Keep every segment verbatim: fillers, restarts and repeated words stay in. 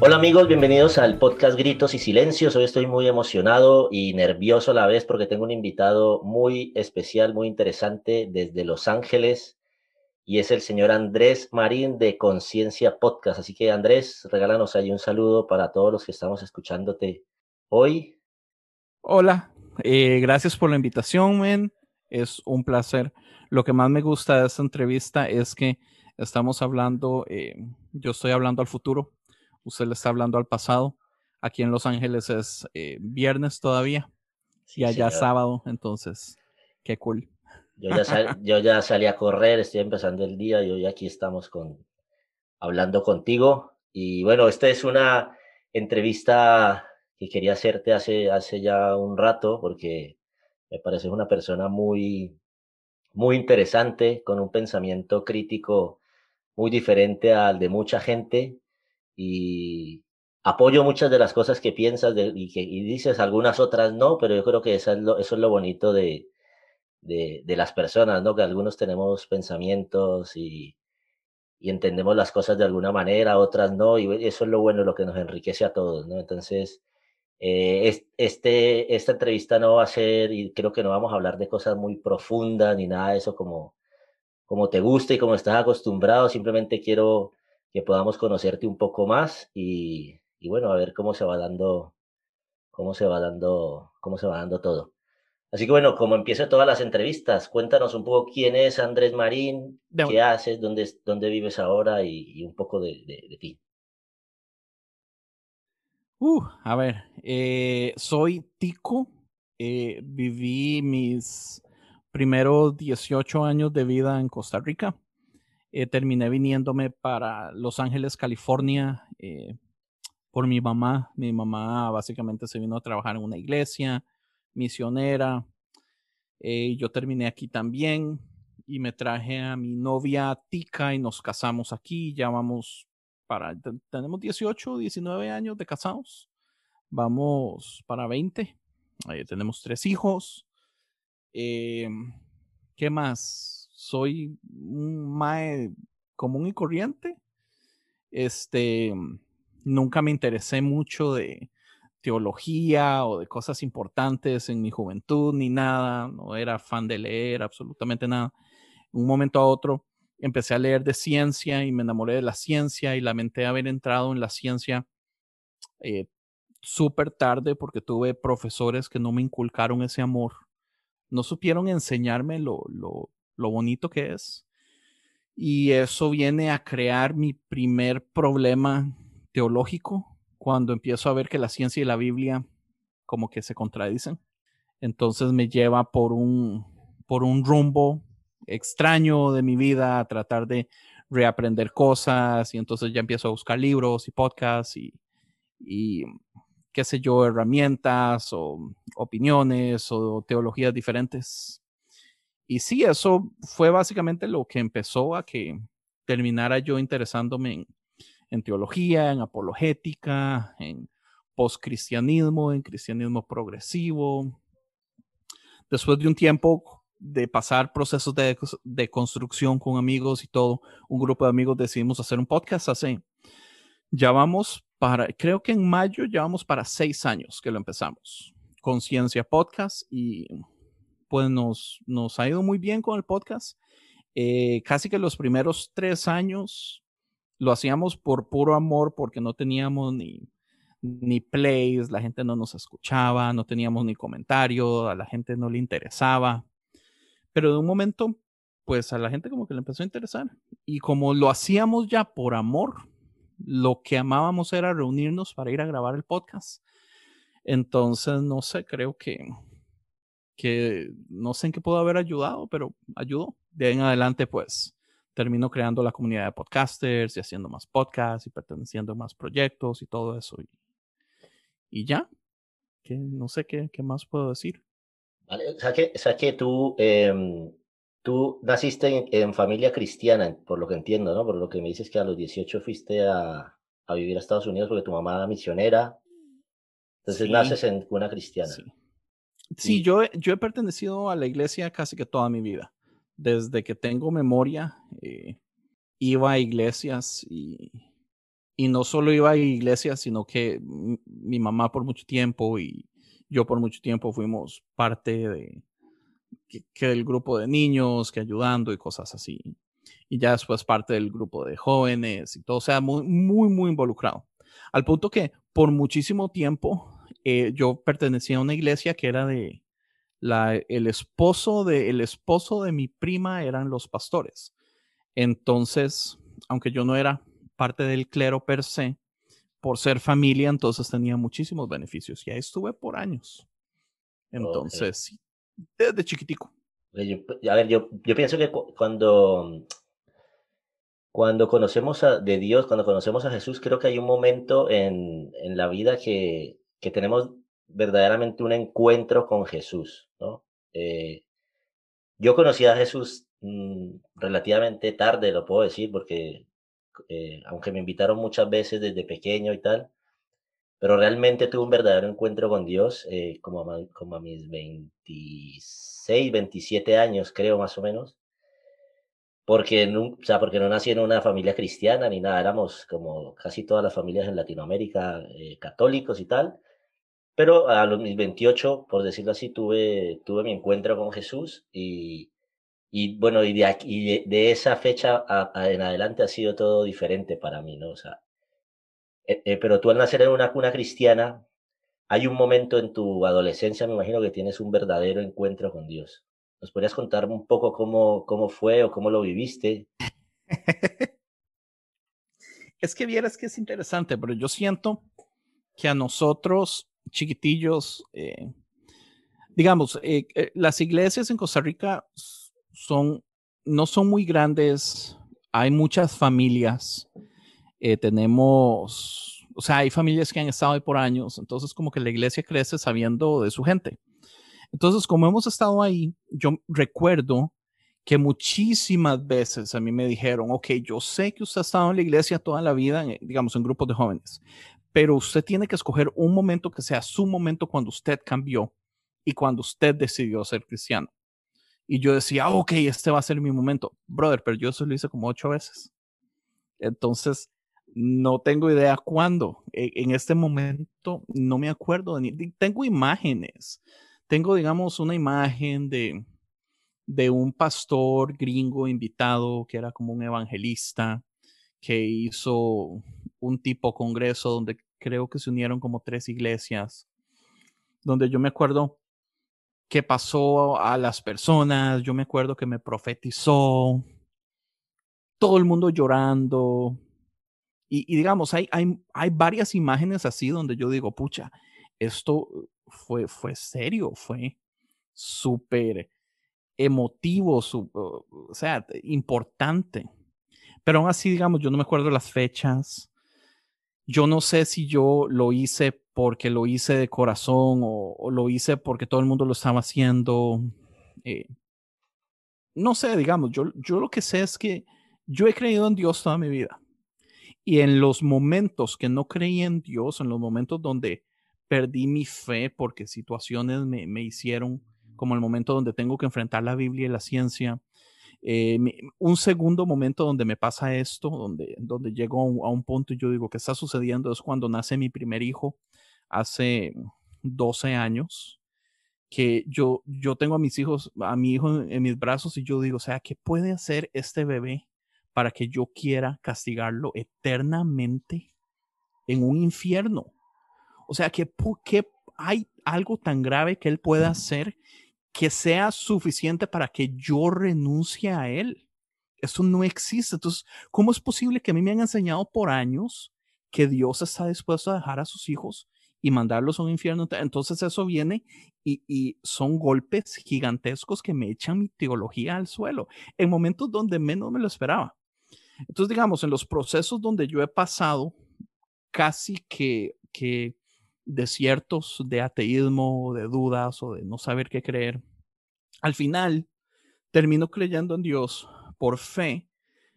Hola amigos, bienvenidos al podcast Gritos y Silencios. Hoy estoy muy emocionado y nervioso a la vez porque tengo un invitado muy especial, muy interesante desde Los Ángeles y es el señor Andrés Marín de Conciencia Podcast. Así que Andrés, regálanos ahí un saludo para todos los que estamos escuchándote hoy. Hola, eh, gracias por la invitación, men. Es un placer. Lo que más me gusta de esta entrevista es que estamos hablando, eh, yo estoy hablando al futuro, usted le está hablando al pasado. Aquí en Los Ángeles es eh, viernes todavía y Sí, allá señor. sábado, entonces, qué cool. Yo ya, sal- yo ya salí a correr, estoy empezando el día y hoy aquí estamos con, hablando contigo. Y bueno, esta es una entrevista que quería hacerte hace, hace ya un rato porque me pareces una persona muy, muy interesante, con un pensamiento crítico muy diferente al de mucha gente y apoyo muchas de las cosas que piensas de- y que y dices, algunas otras no, pero yo creo que eso es lo, eso es lo bonito de, de, de las personas, ¿no? Que algunos tenemos pensamientos y y entendemos las cosas de alguna manera, otras no, y eso es lo bueno, lo que nos enriquece a todos, ¿no? Entonces, eh, es- este, esta entrevista no va a ser, y creo que no vamos a hablar de cosas muy profundas ni nada de eso como, como te gusta y como estás acostumbrado, simplemente quiero que podamos conocerte un poco más y, y bueno, a ver cómo se va dando, cómo se va dando, cómo se va dando todo. Así que bueno, como empiezo todas las entrevistas, cuéntanos un poco quién es Andrés Marín, De qué una. haces, dónde, dónde vives ahora y, y un poco de, de- de ti. Uh, a ver, eh, soy tico. Eh, viví mis primeros dieciocho años de vida en Costa Rica. Eh, terminé viniéndome para Los Ángeles, California, eh, por mi mamá. Mi mamá básicamente se vino a trabajar en una iglesia misionera. Eh, yo terminé aquí también y me traje a mi novia Tica y nos casamos aquí. Ya vamos para, te- tenemos dieciocho, diecinueve años de casados. Vamos para veinte. Eh, tenemos tres hijos. Eh, ¿Qué más? Soy un mae común y corriente. Este, nunca me interesé mucho de teología o de cosas importantes en mi juventud ni nada. No era fan de leer absolutamente nada. Un momento a otro empecé a leer de ciencia y me enamoré de la ciencia y lamenté haber entrado en la ciencia eh, súper tarde porque tuve profesores que no me inculcaron ese amor, no supieron enseñarme lo, lo, lo bonito que es. Y eso viene a crear mi primer problema teológico cuando empiezo a ver que la ciencia y la Biblia como que se contradicen. Entonces me lleva por un, por un rumbo extraño de mi vida a tratar de reaprender cosas y entonces ya empiezo a buscar libros y podcasts y, y qué sé yo, herramientas o opiniones o teologías diferentes. Y sí, eso fue básicamente lo que empezó a que terminara yo interesándome en, en teología, en apologética, en postcristianismo, en cristianismo progresivo. Después de un tiempo de pasar procesos de, de construcción con amigos y todo, un grupo de amigos decidimos hacer un podcast así. Ya vamos para, creo que en mayo ya vamos para seis años que lo empezamos. Conciencia Podcast y pues nos, nos ha ido muy bien con el podcast. Eh, casi que los primeros tres años lo hacíamos por puro amor porque no teníamos ni, ni plays, la gente no nos escuchaba, no teníamos ni comentarios, a la gente no le interesaba. Pero de un momento, pues a la gente como que le empezó a interesar. Y como lo hacíamos ya por amor, lo que amábamos era reunirnos para ir a grabar el podcast. Entonces, no sé, creo que, que no sé en qué pudo haber ayudado, pero ayudó. De ahí en adelante, pues termino creando la comunidad de podcasters y haciendo más podcasts y perteneciendo a más proyectos y todo eso. Y, y ya, que no sé qué, qué más puedo decir. ¿Vale? O sea que, o sea que tú, em, tú naciste en, en familia cristiana, por lo que entiendo, ¿no? Por lo que me dices que a los dieciocho fuiste a, a vivir a Estados Unidos porque tu mamá era misionera, entonces Sí, naces en cuna cristiana. sí. Sí, Y, yo, he- yo he pertenecido a la iglesia casi que toda mi vida. Desde que tengo memoria, eh, iba a iglesias y, Y no solo iba a iglesias, sino que mi mamá por mucho tiempo y yo por mucho tiempo fuimos parte de que, que del grupo de niños, que ayudando y cosas así. Y ya después parte del grupo de jóvenes y todo, o sea, muy, muy, muy involucrado. Al punto que por muchísimo tiempo eh, yo pertenecía a una iglesia que era de la, el esposo de el esposo de mi prima eran los pastores. Entonces, aunque yo no era parte del clero per se, por ser familia, entonces tenía muchísimos beneficios. Y ahí estuve por años. Ok. Entonces, sí, desde chiquitico. Eh, Yo, a ver, yo, yo pienso que cu- cuando, cuando conocemos a, de Dios, cuando conocemos a Jesús, creo que hay un momento en, en la vida que, que tenemos verdaderamente un encuentro con Jesús, ¿no? Eh, yo conocí a Jesús mm, relativamente tarde, lo puedo decir, porque eh, aunque me invitaron muchas veces desde pequeño y tal, pero realmente tuve un verdadero encuentro con Dios eh, como, a, ma- como a mis veintiséis, veintisiete años, creo más o menos. Porque, nun o sea, porque no nací en una familia cristiana ni nada, éramos como casi todas las familias en Latinoamérica, eh, católicos y tal, pero a los mis veintiocho, por decirlo así, tuve tuve mi encuentro con Jesús y y bueno, y de aquí y de de esa fecha a a en adelante ha sido todo diferente para mí, ¿no? O sea, eh eh, pero tú al nacer en una cuna cristiana, hay un momento en tu adolescencia, me imagino que tienes un verdadero encuentro con Dios. ¿Nos podrías contar un poco cómo cómo fue o cómo lo viviste? Es que vieras que es interesante, pero yo siento que a nosotros, chiquitillos, eh, digamos, eh, eh, las iglesias en Costa Rica son, no son muy grandes, hay muchas familias, eh, tenemos, o sea, hay familias que han estado ahí por años, entonces como que la iglesia crece sabiendo de su gente. Entonces, como hemos estado ahí, yo recuerdo que muchísimas veces a mí me dijeron, ok, yo sé que usted ha estado en la iglesia toda la vida, en, digamos, en grupos de jóvenes, pero usted tiene que escoger un momento que sea su momento cuando usted cambió y cuando usted decidió ser cristiano. Y yo decía, ok, este va a ser mi momento. Brother, pero yo eso lo hice como ocho veces. Entonces, no tengo idea cuándo. E- En este momento no me acuerdo de ni, di- tengo imágenes. Tengo, digamos, una imagen de, de un pastor gringo invitado que era como un evangelista que hizo un tipo congreso donde creo que se unieron como tres iglesias, donde yo me acuerdo que pasó a las personas, yo me acuerdo que me profetizó, todo el mundo llorando. Y, y digamos, hay, hay, hay varias imágenes así donde yo digo, pucha, esto fue, fue serio, fue súper emotivo, su- o sea, importante. Pero aún así, digamos, yo no me acuerdo las fechas. Yo no sé si yo lo hice porque lo hice de corazón o, o lo hice porque todo el mundo lo estaba haciendo. eh, no sé, digamos, yo, yo lo que sé es que yo he creído en Dios toda mi vida. Y en los momentos que no creí en Dios, en los momentos donde perdí mi fe porque situaciones me, me hicieron, como el momento donde tengo que enfrentar la Biblia y la ciencia, eh, me- un segundo momento donde me pasa esto, donde, donde llego a un, a un punto y yo digo, ¿qué está sucediendo? Es cuando nace mi primer hijo hace doce años, que yo, yo tengo a mis hijos, a mi hijo en, en mis brazos y yo digo, o sea, ¿qué puede hacer este bebé para que yo quiera castigarlo eternamente en un infierno? O sea, ¿qué, pu- qué hay algo tan grave que él pueda hacer que sea suficiente para que yo renuncie a él? Eso no existe. Entonces, ¿cómo es posible que a mí me han enseñado por años que Dios está dispuesto a dejar a sus hijos y mandarlos a un infierno? Entonces eso viene y, y son golpes gigantescos que me echan mi teología al suelo en momentos donde menos me lo esperaba. Entonces, digamos, en los procesos donde yo he pasado casi que, que desiertos de ateísmo, de dudas o de no saber qué creer, al final termino creyendo en Dios por fe,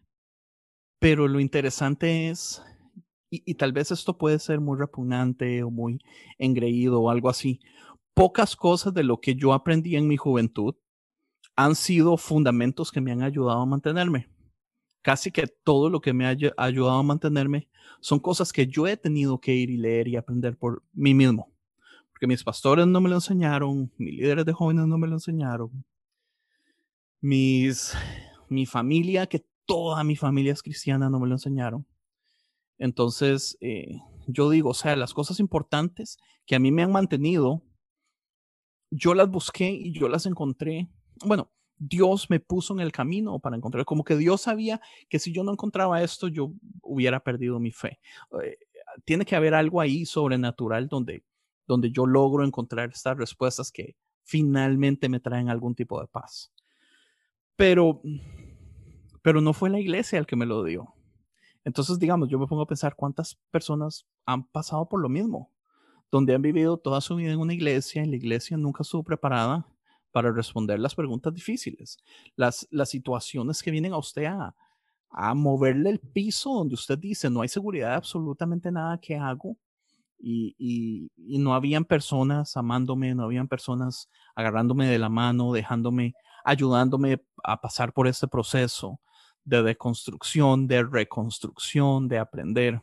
pero lo interesante es, y, y tal vez esto puede ser muy repugnante o muy engreído o algo así, pocas cosas de lo que yo aprendí en mi juventud han sido fundamentos que me han ayudado a mantenerme. casi que todo lo que me ha ayudado a mantenerme son cosas que yo he tenido que ir y leer y aprender por mí mismo. Porque mis pastores no me lo enseñaron, mis líderes de jóvenes no me lo enseñaron, mis, mi familia, que toda mi familia es cristiana, no me lo enseñaron. Entonces, eh, yo digo, o sea, las cosas importantes que a mí me han mantenido, yo las busqué y yo las encontré. Bueno, Dios me puso en el camino para encontrar, como que Dios sabía que si yo no encontraba esto, yo hubiera perdido mi fe. Eh, tiene que haber algo ahí sobrenatural donde, donde yo logro encontrar estas respuestas que finalmente me traen algún tipo de paz. Pero, pero no fue la iglesia el que me lo dio. Entonces, digamos, yo me pongo a pensar cuántas personas han pasado por lo mismo, donde han vivido toda su vida en una iglesia y la iglesia nunca estuvo preparada para responder las preguntas difíciles, las, las situaciones que vienen a usted a, a moverle el piso, donde usted dice, no hay seguridad de absolutamente nada que hago, y, y, y no habían personas amándome, no habían personas agarrándome de la mano, dejándome, ayudándome a pasar por este proceso de deconstrucción, de reconstrucción, de aprender.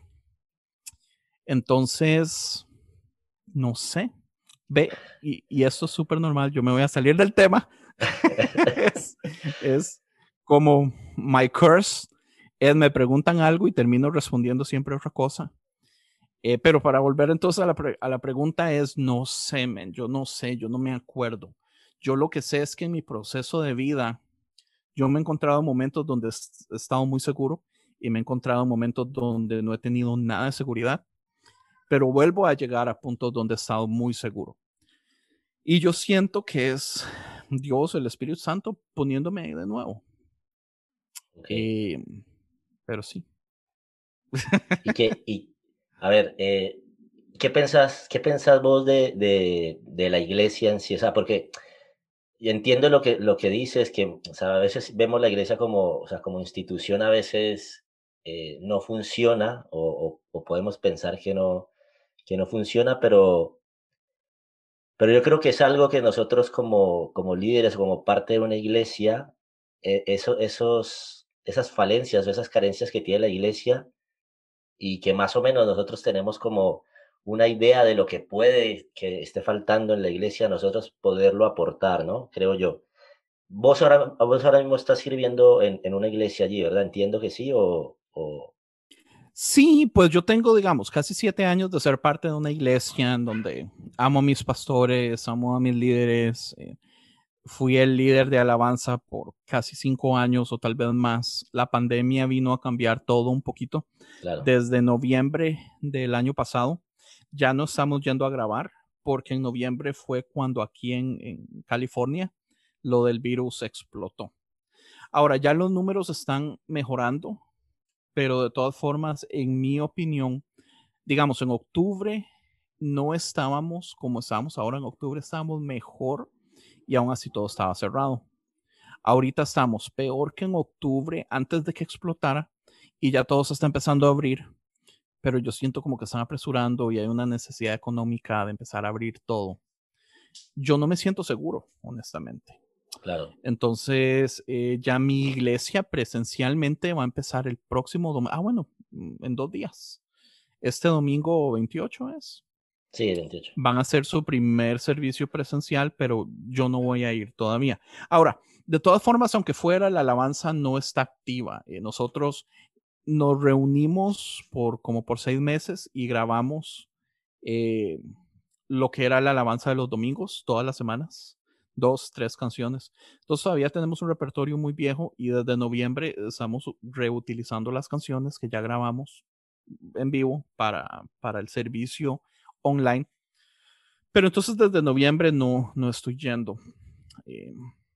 Entonces, no sé. Ve, y, y esto es súper normal, yo me voy a salir del tema. es, es como my curse, es me preguntan algo y termino respondiendo siempre otra cosa. Eh, pero para volver entonces a la, pre a la pregunta es, no sé, man, yo no sé, yo no me acuerdo. Yo lo que sé es que en mi proceso de vida, yo me he encontrado momentos donde he estado muy seguro y me he encontrado momentos donde no he tenido nada de seguridad, pero vuelvo a llegar a puntos donde he estado muy seguro. Y yo siento que es Dios, el Espíritu Santo, poniéndome ahí de nuevo. Okay. Eh, pero sí. Y que, y, a ver, eh, ¿qué pensás, qué pensás vos de, de, de la iglesia en sí? O sea, porque y entiendo lo que, lo que dices, que o sea, a veces vemos la iglesia como, o sea, como institución, a veces eh, no funciona o, o, o podemos pensar que no, que no funciona, pero, pero yo creo que es algo que nosotros como, como líderes, como parte de una iglesia, eh, eso, esos, esas falencias o esas carencias que tiene la iglesia y que más o menos nosotros tenemos como una idea de lo que puede que esté faltando en la iglesia, nosotros poderlo aportar, ¿no? Creo yo. Vos ahora, vos ahora mismo estás sirviendo en, en una iglesia allí, ¿verdad? Entiendo que sí, o, o... Sí, pues yo tengo, digamos, casi siete años de ser parte de una iglesia en donde amo a mis pastores, amo a mis líderes. Eh, fui el líder de alabanza por casi cinco años o tal vez más. La pandemia vino a cambiar todo un poquito. Claro, Desde noviembre del año pasado ya no estamos yendo a grabar porque en noviembre fue cuando aquí en, en California lo del virus explotó. Ahora ya los números están mejorando, pero de todas formas, en mi opinión, digamos, en octubre no estábamos como estábamos ahora, en octubre estábamos mejor y aún así todo estaba cerrado. Ahorita estamos peor que en octubre antes de que explotara y ya todo se está empezando a abrir, pero yo siento como que están apresurando y hay una necesidad económica de empezar a abrir todo. Yo no me siento seguro, honestamente. claro. Entonces, eh, ya mi iglesia presencialmente va a empezar el próximo domingo. Ah, bueno, mm, en dos días. Este domingo veintiocho es. Sí, veintiocho. Van a hacer su primer servicio presencial, pero yo no voy a ir todavía. Ahora, de todas formas, aunque fuera, la alabanza no está activa. Eh, nosotros nos reunimos por como por seis meses y grabamos eh, lo que era la alabanza de los domingos, todas las semanas, dos, tres canciones. Entonces todavía tenemos un repertorio muy viejo y desde noviembre estamos reutilizando las canciones que ya grabamos en vivo para, para el servicio online. Pero entonces desde noviembre no, no estoy yendo. Eh,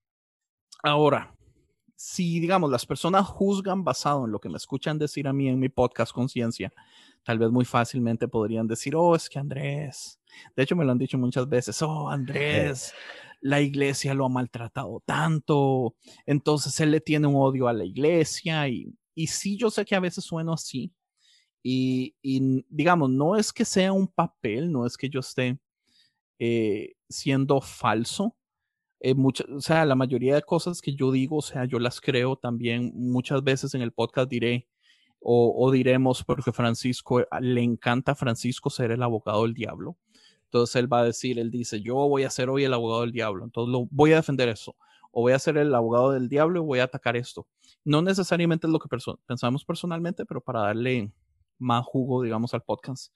ahora, si, digamos, las personas juzgan basado en lo que me escuchan decir a mí en mi podcast Conciencia, tal vez muy fácilmente podrían decir, oh, es que Andrés, de hecho me lo han dicho muchas veces, oh, Andrés, la iglesia lo ha maltratado tanto, entonces él le tiene un odio a la iglesia y, y sí, yo sé que a veces sueno así y, y digamos, no es que sea un papel, no es que yo esté eh, siendo falso, Eh, mucha, o sea, la mayoría de cosas que yo digo, o sea, yo las creo también. Muchas veces en el podcast diré, o, o diremos, porque Francisco, le encanta a Francisco ser el abogado del diablo. Entonces él va a decir, él dice, yo voy a ser hoy el abogado del diablo. Entonces lo, voy a defender eso. O voy a ser el abogado del diablo y voy a atacar esto. No necesariamente es lo que perso pensamos personalmente, pero para darle más jugo, digamos, al podcast.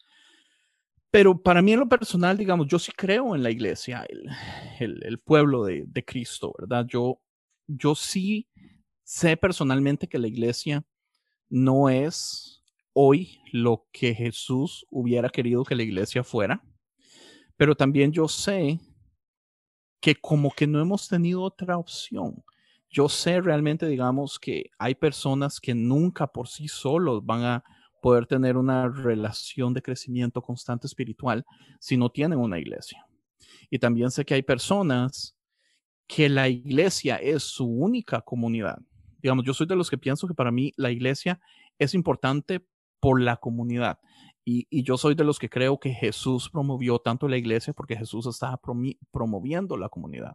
Pero para mí en lo personal, digamos, yo sí creo en la iglesia, el, el, el pueblo de, de, Cristo, ¿verdad? Yo, yo sí sé personalmente que la iglesia no es hoy lo que Jesús hubiera querido que la iglesia fuera, pero también yo sé que como que no hemos tenido otra opción. Yo sé realmente, digamos, que hay personas que nunca por sí solos van a poder tener una relación de crecimiento constante espiritual si no tienen una iglesia. Y también sé que hay personas que la iglesia es su única comunidad. Digamos, yo soy de los que pienso que para mí la iglesia es importante por la comunidad. Y, y yo soy de los que creo que Jesús promovió tanto la iglesia porque Jesús estaba promi- promoviendo la comunidad.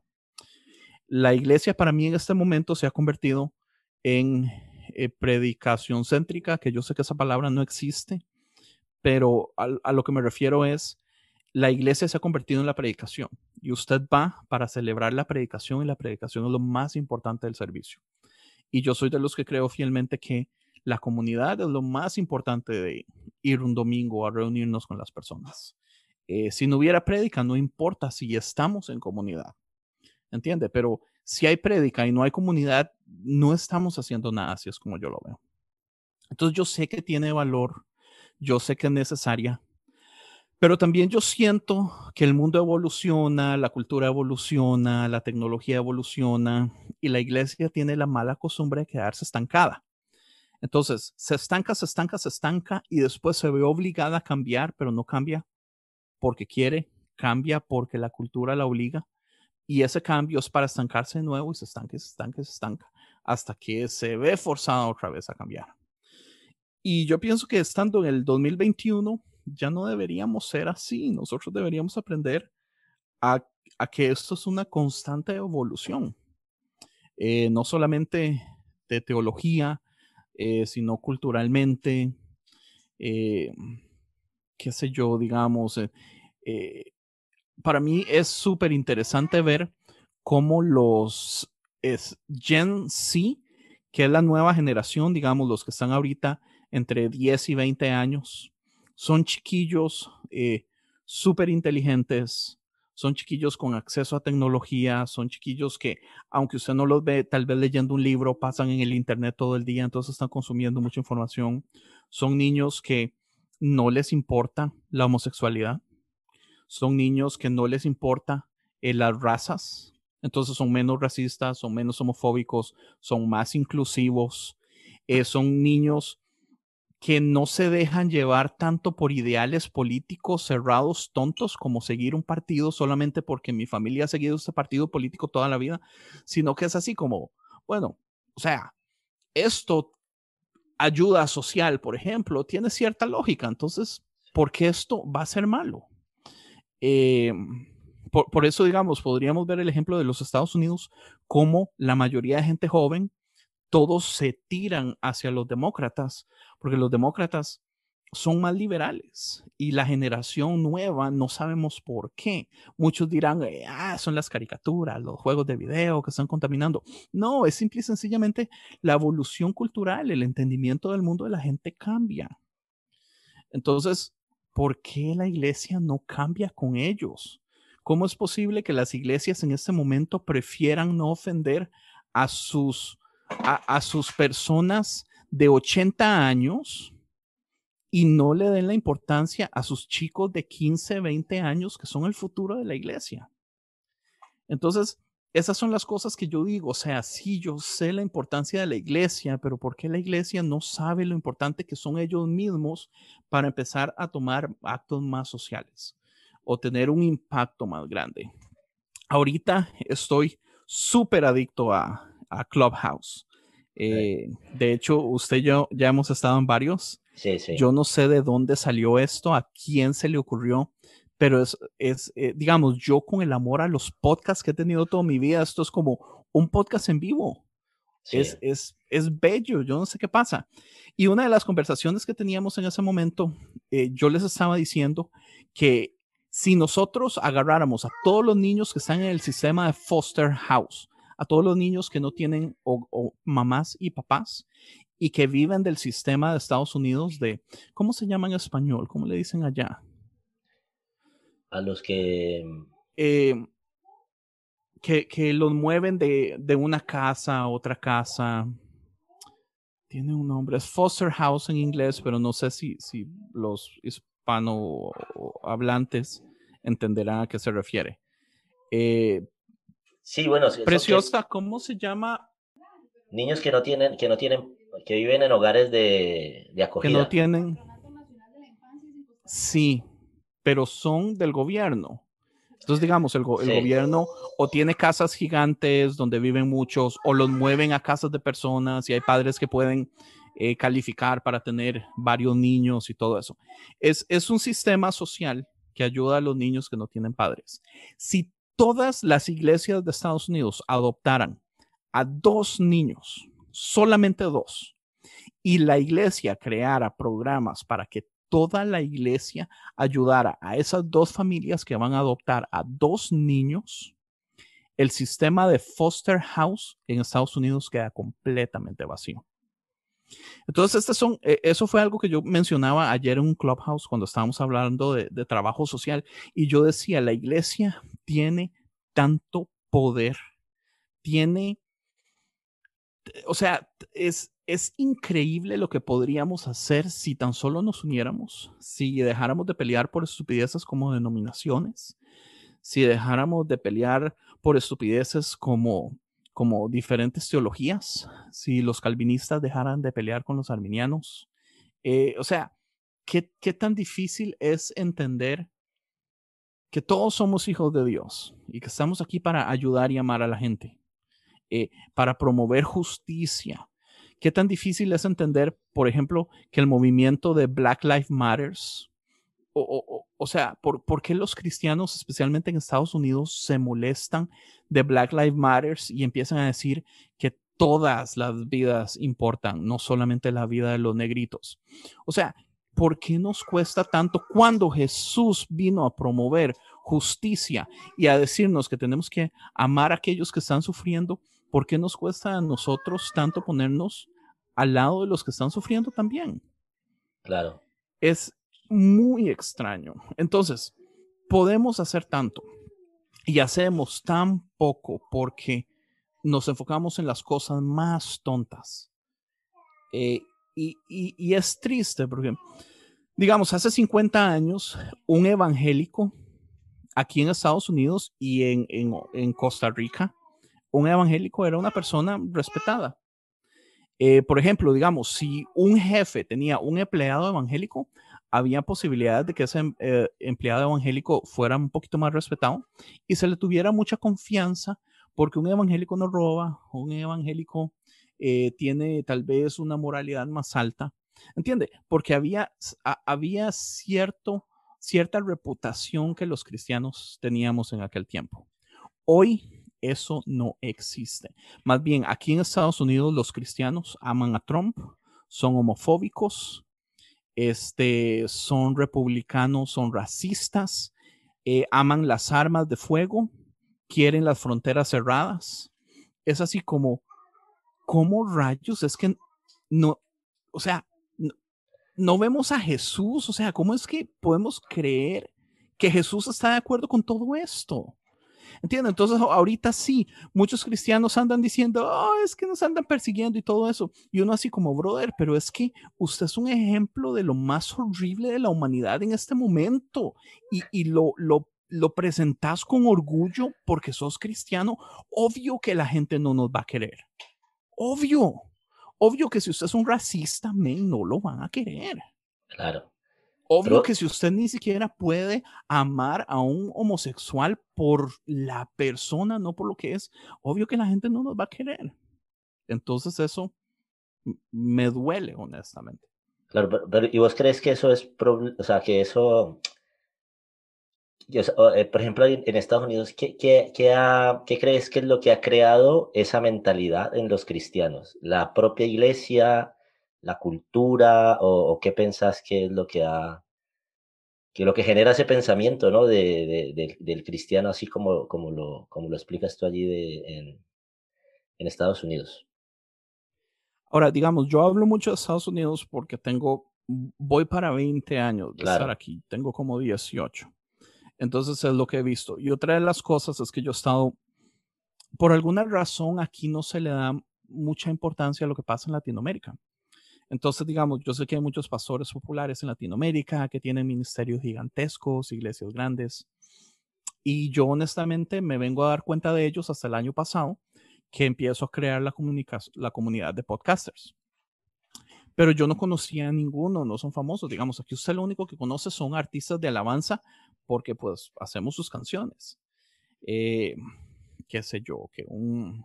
La iglesia para mí en este momento se ha convertido en eh, predicación céntrica, que yo sé que esa palabra no existe, pero a, a lo que me refiero es, la iglesia se ha convertido en la predicación y usted va para celebrar la predicación y la predicación es lo más importante del servicio. Y yo soy de los que creo fielmente que la comunidad es lo más importante de ir un domingo a reunirnos con las personas. Eh, si no hubiera prédica, no importa si estamos en comunidad, ¿entiende? Pero si hay prédica y no hay comunidad, no estamos haciendo nada, así es como yo lo veo. Entonces yo sé que tiene valor, yo sé que es necesaria, pero también yo siento que el mundo evoluciona, la cultura evoluciona, la tecnología evoluciona y la iglesia tiene la mala costumbre de quedarse estancada. Entonces, se estanca, se estanca, se estanca y después se ve obligada a cambiar, pero no cambia porque quiere, cambia porque la cultura la obliga y ese cambio es para estancarse de nuevo y se estanca, se estanca, se estanca hasta que se ve forzada otra vez a cambiar. Y yo pienso que estando en el dos mil veintiuno ya no deberíamos ser así. Nosotros deberíamos aprender a, a que esto es una constante evolución, eh, no solamente de teología, eh, sino culturalmente, eh, qué sé yo, digamos. Eh, eh, para mí es súper interesante ver cómo los es Gen Z, que es la nueva generación, digamos, los que están ahorita entre diez y veinte años, son chiquillos eh, súper inteligentes, son chiquillos con acceso a tecnología, son chiquillos que, aunque usted no los ve tal vez leyendo un libro, pasan en el internet todo el día, entonces están consumiendo mucha información. Son niños que no les importa la homosexualidad, son niños que no les importa eh, las razas, entonces son menos racistas, son menos homofóbicos, son más inclusivos, eh, son niños que no se dejan llevar tanto por ideales políticos cerrados, tontos, como seguir un partido solamente porque mi familia ha seguido este partido político toda la vida, sino que es así como, bueno, o sea, esto ayuda social, por ejemplo, tiene cierta lógica, entonces, ¿por qué esto va a ser malo? Eh, por, por, eso, digamos, podríamos ver el ejemplo de los Estados Unidos, como la mayoría de gente joven, todos se tiran hacia los demócratas, porque los demócratas son más liberales y la generación nueva no sabemos por qué. Muchos dirán, eh, ah, son las caricaturas, los juegos de video que están contaminando. No, es simple y sencillamente la evolución cultural, el entendimiento del mundo de la gente cambia. Entonces, ¿por qué la iglesia no cambia con ellos? ¿Cómo es posible que las iglesias en este momento prefieran no ofender a sus, a, a sus personas de ochenta años y no le den la importancia a sus chicos de quince, veinte años que son el futuro de la iglesia? Entonces, esas son las cosas que yo digo, o sea, sí, yo sé la importancia de la iglesia, pero ¿por qué la iglesia no sabe lo importante que son ellos mismos para empezar a tomar actos más sociales o tener un impacto más grande? Ahorita estoy súper adicto a, a Clubhouse. Eh, de hecho, usted y yo ya hemos estado en varios. Sí, sí. Yo no sé de dónde salió esto, a quién se le ocurrió, pero es, es eh, digamos, yo con el amor a los podcasts que he tenido toda mi vida, esto es como un podcast en vivo. Sí, Es, es, es bello, yo no sé qué pasa. Y una de las conversaciones que teníamos en ese momento, eh, yo les estaba diciendo que si nosotros agarráramos a todos los niños que están en el sistema de foster house, a todos los niños que no tienen o, o mamás y papás y que viven del sistema de Estados Unidos de, ¿cómo se llama en español? ¿Cómo le dicen allá? a los que, Eh, que, que los mueven de, de una casa a otra casa. Tiene un nombre, es foster house en inglés, pero no sé si, si los hispanohablantes entenderán a qué se refiere. Eh, sí, bueno, sí, son que Preciosa, ¿cómo se llama? niños que no tienen, que no tienen, que viven en hogares de, de Que no acogida. tienen, sí, pero son del gobierno. Entonces, digamos, el, go- el Sí, gobierno o tiene casas gigantes donde viven muchos, o los mueven a casas de personas y hay padres que pueden eh, calificar para tener varios niños y todo eso. Es, es un sistema social que ayuda a los niños que no tienen padres. Si todas las iglesias de Estados Unidos adoptaran a dos niños, solamente dos, y la iglesia creara programas para que toda la iglesia ayudara a esas dos familias que van a adoptar a dos niños, el sistema de foster house en Estados Unidos queda completamente vacío. Entonces, estas son, eh, eso fue algo que yo mencionaba ayer en un clubhouse cuando estábamos hablando de, de trabajo social y yo decía, la iglesia tiene tanto poder, tiene o sea, es, es increíble lo que podríamos hacer si tan solo nos uniéramos, si dejáramos de pelear por estupideces como denominaciones, si dejáramos de pelear por estupideces como, como diferentes teologías, si los calvinistas dejaran de pelear con los arminianos. Eh, o sea, ¿qué, ¿qué tan difícil es entender que todos somos hijos de Dios y que estamos aquí para ayudar y amar a la gente? Eh, para promover justicia. ¿Qué tan difícil es entender, por ejemplo, que el movimiento de Black Lives Matters, o, o, o sea, ¿por, ¿por qué los cristianos, especialmente en Estados Unidos, se molestan de Black Lives Matters y empiezan a decir que todas las vidas importan, no solamente la vida de los negritos? O sea, ¿por qué nos cuesta tanto cuando Jesús vino a promover justicia y a decirnos que tenemos que amar a aquellos que están sufriendo? ¿Por qué nos cuesta a nosotros tanto ponernos al lado de los que están sufriendo también? claro. Es muy extraño. Entonces, podemos hacer tanto y hacemos tan poco porque nos enfocamos en las cosas más tontas. Eh, y, y, y es triste porque, digamos, hace cincuenta años, un evangélico aquí en Estados Unidos y en, en, en Costa Rica, un evangélico era una persona respetada. Eh, por ejemplo, digamos, si un jefe tenía un empleado evangélico, había posibilidades de que ese em, eh, empleado evangélico fuera un poquito más respetado y se le tuviera mucha confianza porque un evangélico no roba, un evangélico eh, tiene tal vez una moralidad más alta. ¿Entiende? Porque había, a- había cierto, cierta reputación que los cristianos teníamos en aquel tiempo. Hoy eso no existe. Más bien, aquí en Estados Unidos los cristianos aman a Trump, son homofóbicos, este, son republicanos, son racistas, eh, aman las armas de fuego, quieren las fronteras cerradas. Es así como, ¿cómo rayos? Es que no, o sea, no, no vemos a Jesús, o sea, ¿cómo es que podemos creer que Jesús está de acuerdo con todo esto? ¿Entiendes? Entonces, ahorita sí, muchos cristianos andan diciendo, oh, es que nos andan persiguiendo y todo eso. Y uno así como, brother, pero es que usted es un ejemplo de lo más horrible de la humanidad en este momento y, y lo, lo, lo presentás con orgullo porque sos cristiano. Obvio que la gente no nos va a querer. Obvio. Obvio que si usted es un racista, men, no lo van a querer. Claro. Obvio que Pero, si usted ni siquiera puede amar a un homosexual por la persona, no por lo que es, obvio que la gente no nos va a querer. Entonces eso me duele, honestamente. claro, pero, pero- ¿y vos crees que eso es, prob- o sea, que eso y, o sea, o, eh, por ejemplo, en, en Estados Unidos, ¿qué, qué, qué, ha- qué crees que es lo que ha creado esa mentalidad en los cristianos? ¿La propia iglesia, la cultura, o, o qué pensás que es lo que ha, que lo que genera ese pensamiento, ¿no? De, de- del del cristiano, así como, como lo, como lo explicas tú allí de, en, en Estados Unidos. Ahora, digamos, yo hablo mucho de Estados Unidos porque tengo, voy para veinte años de estar Claro, aquí, tengo como dieciocho. Entonces es lo que he visto. Y otra de las cosas es que yo he estado, por alguna razón, aquí no se le da mucha importancia a lo que pasa en Latinoamérica. Entonces, digamos, yo sé que hay muchos pastores populares en Latinoamérica que tienen ministerios gigantescos, iglesias grandes, y yo honestamente me vengo a dar cuenta de ellos hasta el año pasado que empiezo a crear la, la comunidad de podcasters. Pero yo no conocía a ninguno, no son famosos. Digamos, aquí usted lo único que conoce son artistas de alabanza porque pues hacemos sus canciones. Eh, qué sé yo, que un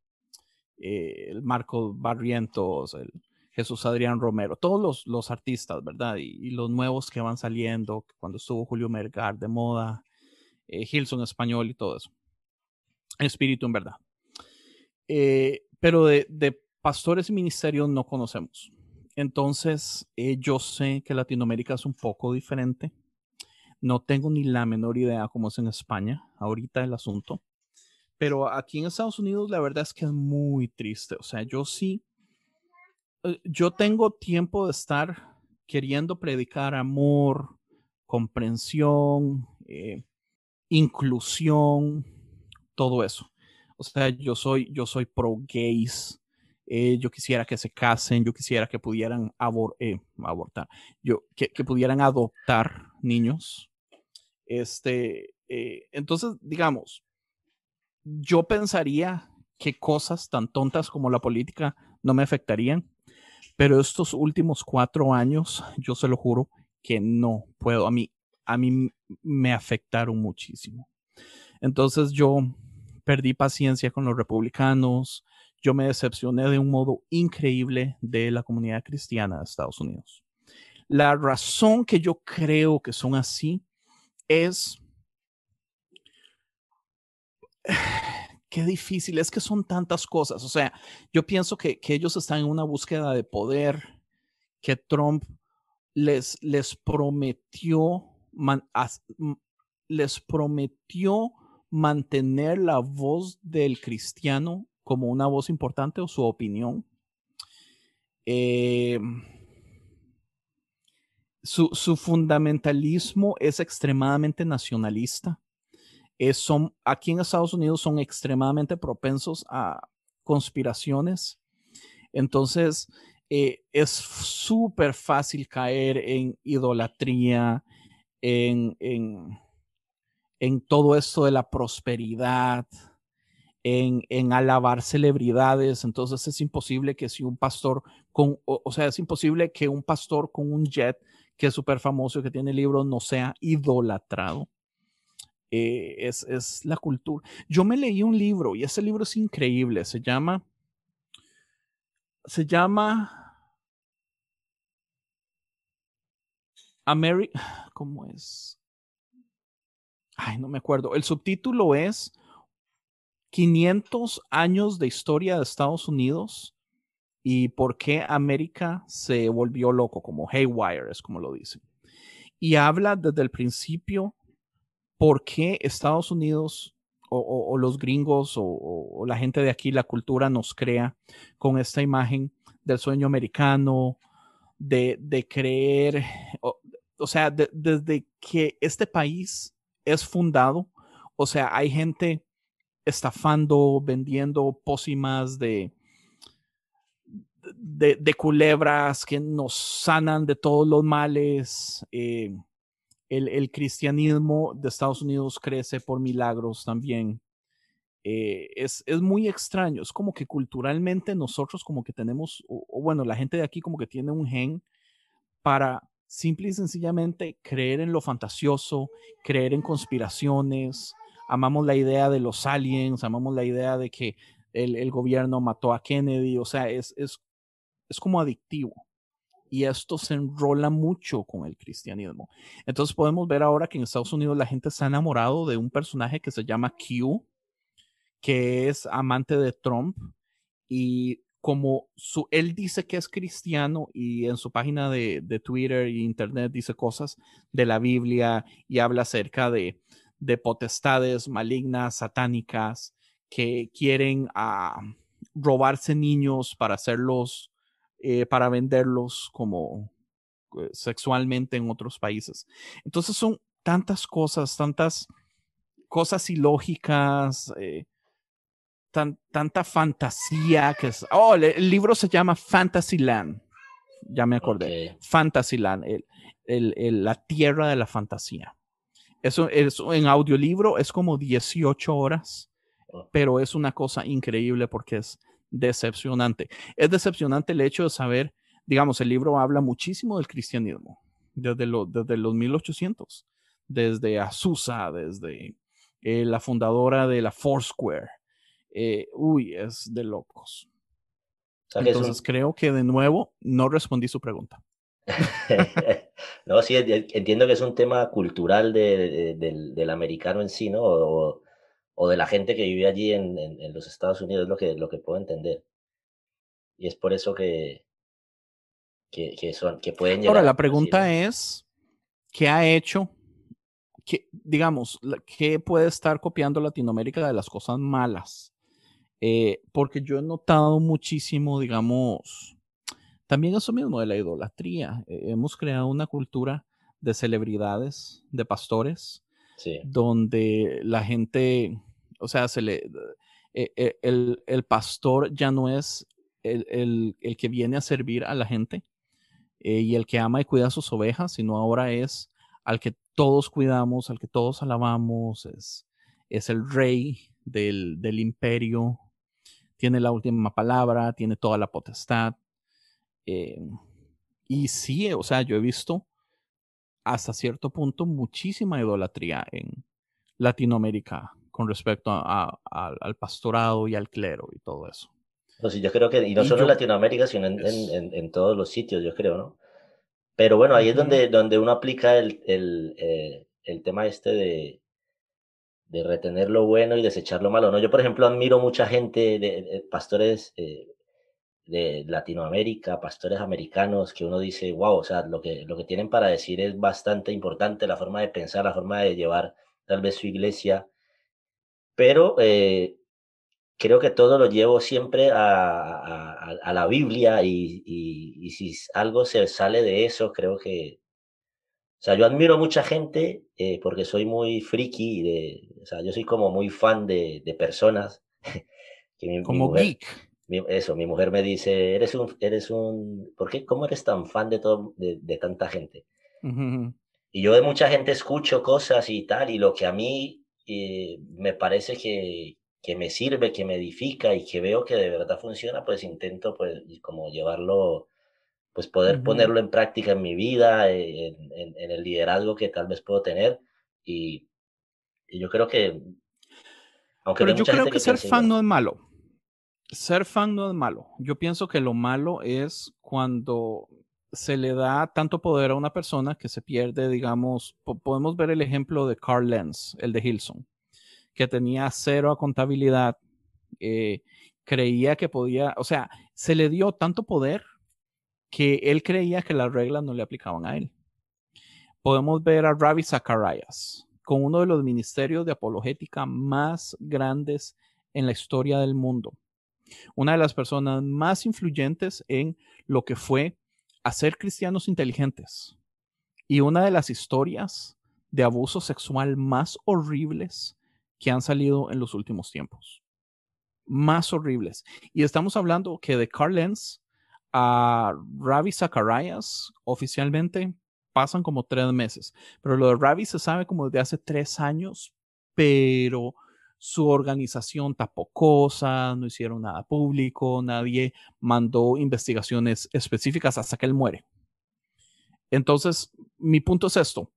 eh, el Marco Barrientos, el Jesús Adrián Romero, todos los, los artistas, ¿verdad? Y, y, los nuevos que van saliendo, cuando estuvo Julio Melgar de moda, eh, Gilson Español y todo eso. Espíritu en verdad. Eh, pero de, de, pastores y ministerios no conocemos. Entonces, eh, yo sé que Latinoamérica es un poco diferente. No tengo ni la menor idea cómo es en España ahorita el asunto. Pero aquí en Estados Unidos la verdad es que es muy triste. O sea, yo sí, eh, yo tengo tiempo de estar queriendo predicar amor, comprensión, eh, inclusión, todo eso. O sea, yo soy, yo soy pro gays. Eh, yo quisiera que se casen, yo quisiera que pudieran abor eh, abortar, yo, que, que, pudieran adoptar niños. Este, eh, entonces, digamos, yo pensaría que cosas tan tontas como la política no me afectarían, pero estos últimos cuatro años, yo se lo juro que no puedo. A mí, a mí me afectaron muchísimo. Entonces yo perdí paciencia con los republicanos. Yo me decepcioné de un modo increíble de la comunidad cristiana de Estados Unidos. La razón que yo creo que son así es qué difícil, es que son tantas cosas. O sea, yo pienso que, que ellos están en una búsqueda de poder, que Trump les, les prometió, man, as, les prometió mantener la voz del cristiano como una voz importante o su opinión. Eh, su, su, fundamentalismo es extremadamente nacionalista. Eh, son, aquí en Estados Unidos son extremadamente propensos a conspiraciones. Entonces, eh, es súper fácil caer en idolatría, en, en, en, todo esto de la prosperidad, en, en, alabar celebridades. Entonces, es imposible que si un pastor con, o, o sea, es imposible que un pastor con un jet que es súper famoso y que tiene libros no sea idolatrado. Eh, es, es la cultura. Yo me leí un libro y ese libro es increíble. Se llama, se llama America, ¿cómo es? Ay, no me acuerdo. El subtítulo es quinientos años de historia de Estados Unidos y por qué América se volvió loco, como haywire, es como lo dicen. Y habla desde el principio por qué Estados Unidos o, o, o los gringos o, o, la gente de aquí, la cultura nos crea con esta imagen del sueño americano, de, de creer, o, o sea, de, desde que este país es fundado, o sea, hay gente estafando, vendiendo pócimas de, de, de culebras que nos sanan de todos los males. Eh, el, el, cristianismo de Estados Unidos crece por milagros también. Eh, es, es muy extraño, es como que culturalmente nosotros como que tenemos, o, o bueno, la gente de aquí como que tiene un gen para simple y sencillamente creer en lo fantasioso, creer en conspiraciones, amamos la idea de los aliens, amamos la idea de que el, el gobierno mató a Kennedy, o sea, es, es, es como adictivo. y esto se enrola mucho con el cristianismo. Entonces podemos ver ahora que en Estados Unidos la gente está enamorado de un personaje que se llama Q, que es amante de Trump, y como su, él dice que es cristiano y en su página de, de Twitter e internet dice cosas de la Biblia y habla acerca de, de potestades malignas, satánicas, que quieren uh, robarse niños para hacerlos, eh, para venderlos como eh, sexualmente en otros países. Entonces son tantas cosas, tantas cosas ilógicas, eh, tan, tanta fantasía que es. Oh, el, el libro se llama Fantasyland. Ya me acordé. Okay. Fantasyland, el, el, el, la tierra de la fantasía. Eso, eso en audiolibro es como dieciocho horas, Oh, pero es una cosa increíble porque es decepcionante. Es decepcionante el hecho de saber, digamos, el libro habla muchísimo del cristianismo, desde, lo, desde los mil ochocientos, desde Azusa, desde eh, la fundadora de la Foursquare. Eh, uy, es de locos. o sea que es Entonces un... creo que de nuevo no respondí su pregunta. No, sí, en- entiendo que es un tema cultural de- de- del, del americano en sí, ¿no? O, o de la gente que vive allí en, en- en los Estados Unidos, es lo que, lo que puedo entender. Y es por eso que, que, que son, que pueden Ahora, llegar a la ser así, ¿no? pregunta es, ¿qué ha hecho? ¿Qué, digamos, qué puede estar copiando Latinoamérica de las cosas malas? Eh, porque yo he notado muchísimo, digamos, también eso mismo de la idolatría. Eh, hemos creado una cultura de celebridades, de pastores, Sí, donde la gente, o sea, se le, eh, eh, el, el pastor ya no es el, el, el que viene a servir a la gente eh, y el que ama y cuida a sus ovejas, sino ahora es al que todos cuidamos, al que todos alabamos, es, es el rey del, del imperio, tiene la última palabra, tiene toda la potestad. Eh, y sí, o sea, yo he visto hasta cierto punto muchísima idolatría en Latinoamérica con respecto a, a, a, al pastorado y al clero y todo eso. pues sí, yo creo que, y no Y solo en yo, Latinoamérica, sino en, en, es, en, en todos los sitios, yo creo, ¿no? Pero bueno, ahí es uh-huh, donde, donde uno aplica el, el, eh, el tema este de, de retener lo bueno y desechar lo malo, ¿no? Yo, por ejemplo, admiro mucha gente, de, de pastores eh, de Latinoamérica, pastores americanos, que uno dice, wow, o sea, lo que, lo que tienen para decir es bastante importante, la forma de pensar, la forma de llevar tal vez su iglesia, pero eh, creo que todo lo llevo siempre a, a, a- a la Biblia y, y, y si algo se sale de eso, creo que, o sea, yo admiro mucha gente eh, porque soy muy friki, de, o sea, yo soy como muy fan de, de personas, que mi, mi como mujer, geek. mi- eso, mi mujer me dice, eres un, eres un, ¿por qué, cómo eres tan fan de todo, de, de tanta gente? Uh-huh. Y yo de mucha gente escucho cosas y tal, y lo que a mí eh, me parece que, que me sirve, que me edifica y que veo que de verdad funciona, pues intento pues y como llevarlo, pues poder Uh-huh. ponerlo en práctica en mi vida, eh, en, en- en el liderazgo que tal vez puedo tener. Y, y yo creo que, aunque no Pero hay yo mucha creo gente que que ser piense fan igual. no es malo. Ser fan no es malo. Yo pienso que lo malo es cuando se le da tanto poder a una persona que se pierde, digamos, po- podemos ver el ejemplo de Carl Lenz, el de Hilson, que tenía cero a contabilidad, eh, creía que podía, o sea, se le dio tanto poder que él creía que las reglas no le aplicaban a él. Podemos ver a Ravi Zacharias con uno de los ministerios de apologética más grandes en la historia del mundo, una de las personas más influyentes en lo que fue hacer cristianos inteligentes y una de las historias de abuso sexual más horribles que han salido en los últimos tiempos. Más horribles. Y estamos hablando que de Carl Lenz a Ravi Zacharias oficialmente pasan como tres meses, pero lo de Ravi se sabe como desde hace tres años, pero su organización tapó cosas, no hicieron nada público, nadie mandó investigaciones específicas hasta que él muere. Entonces, mi punto es esto.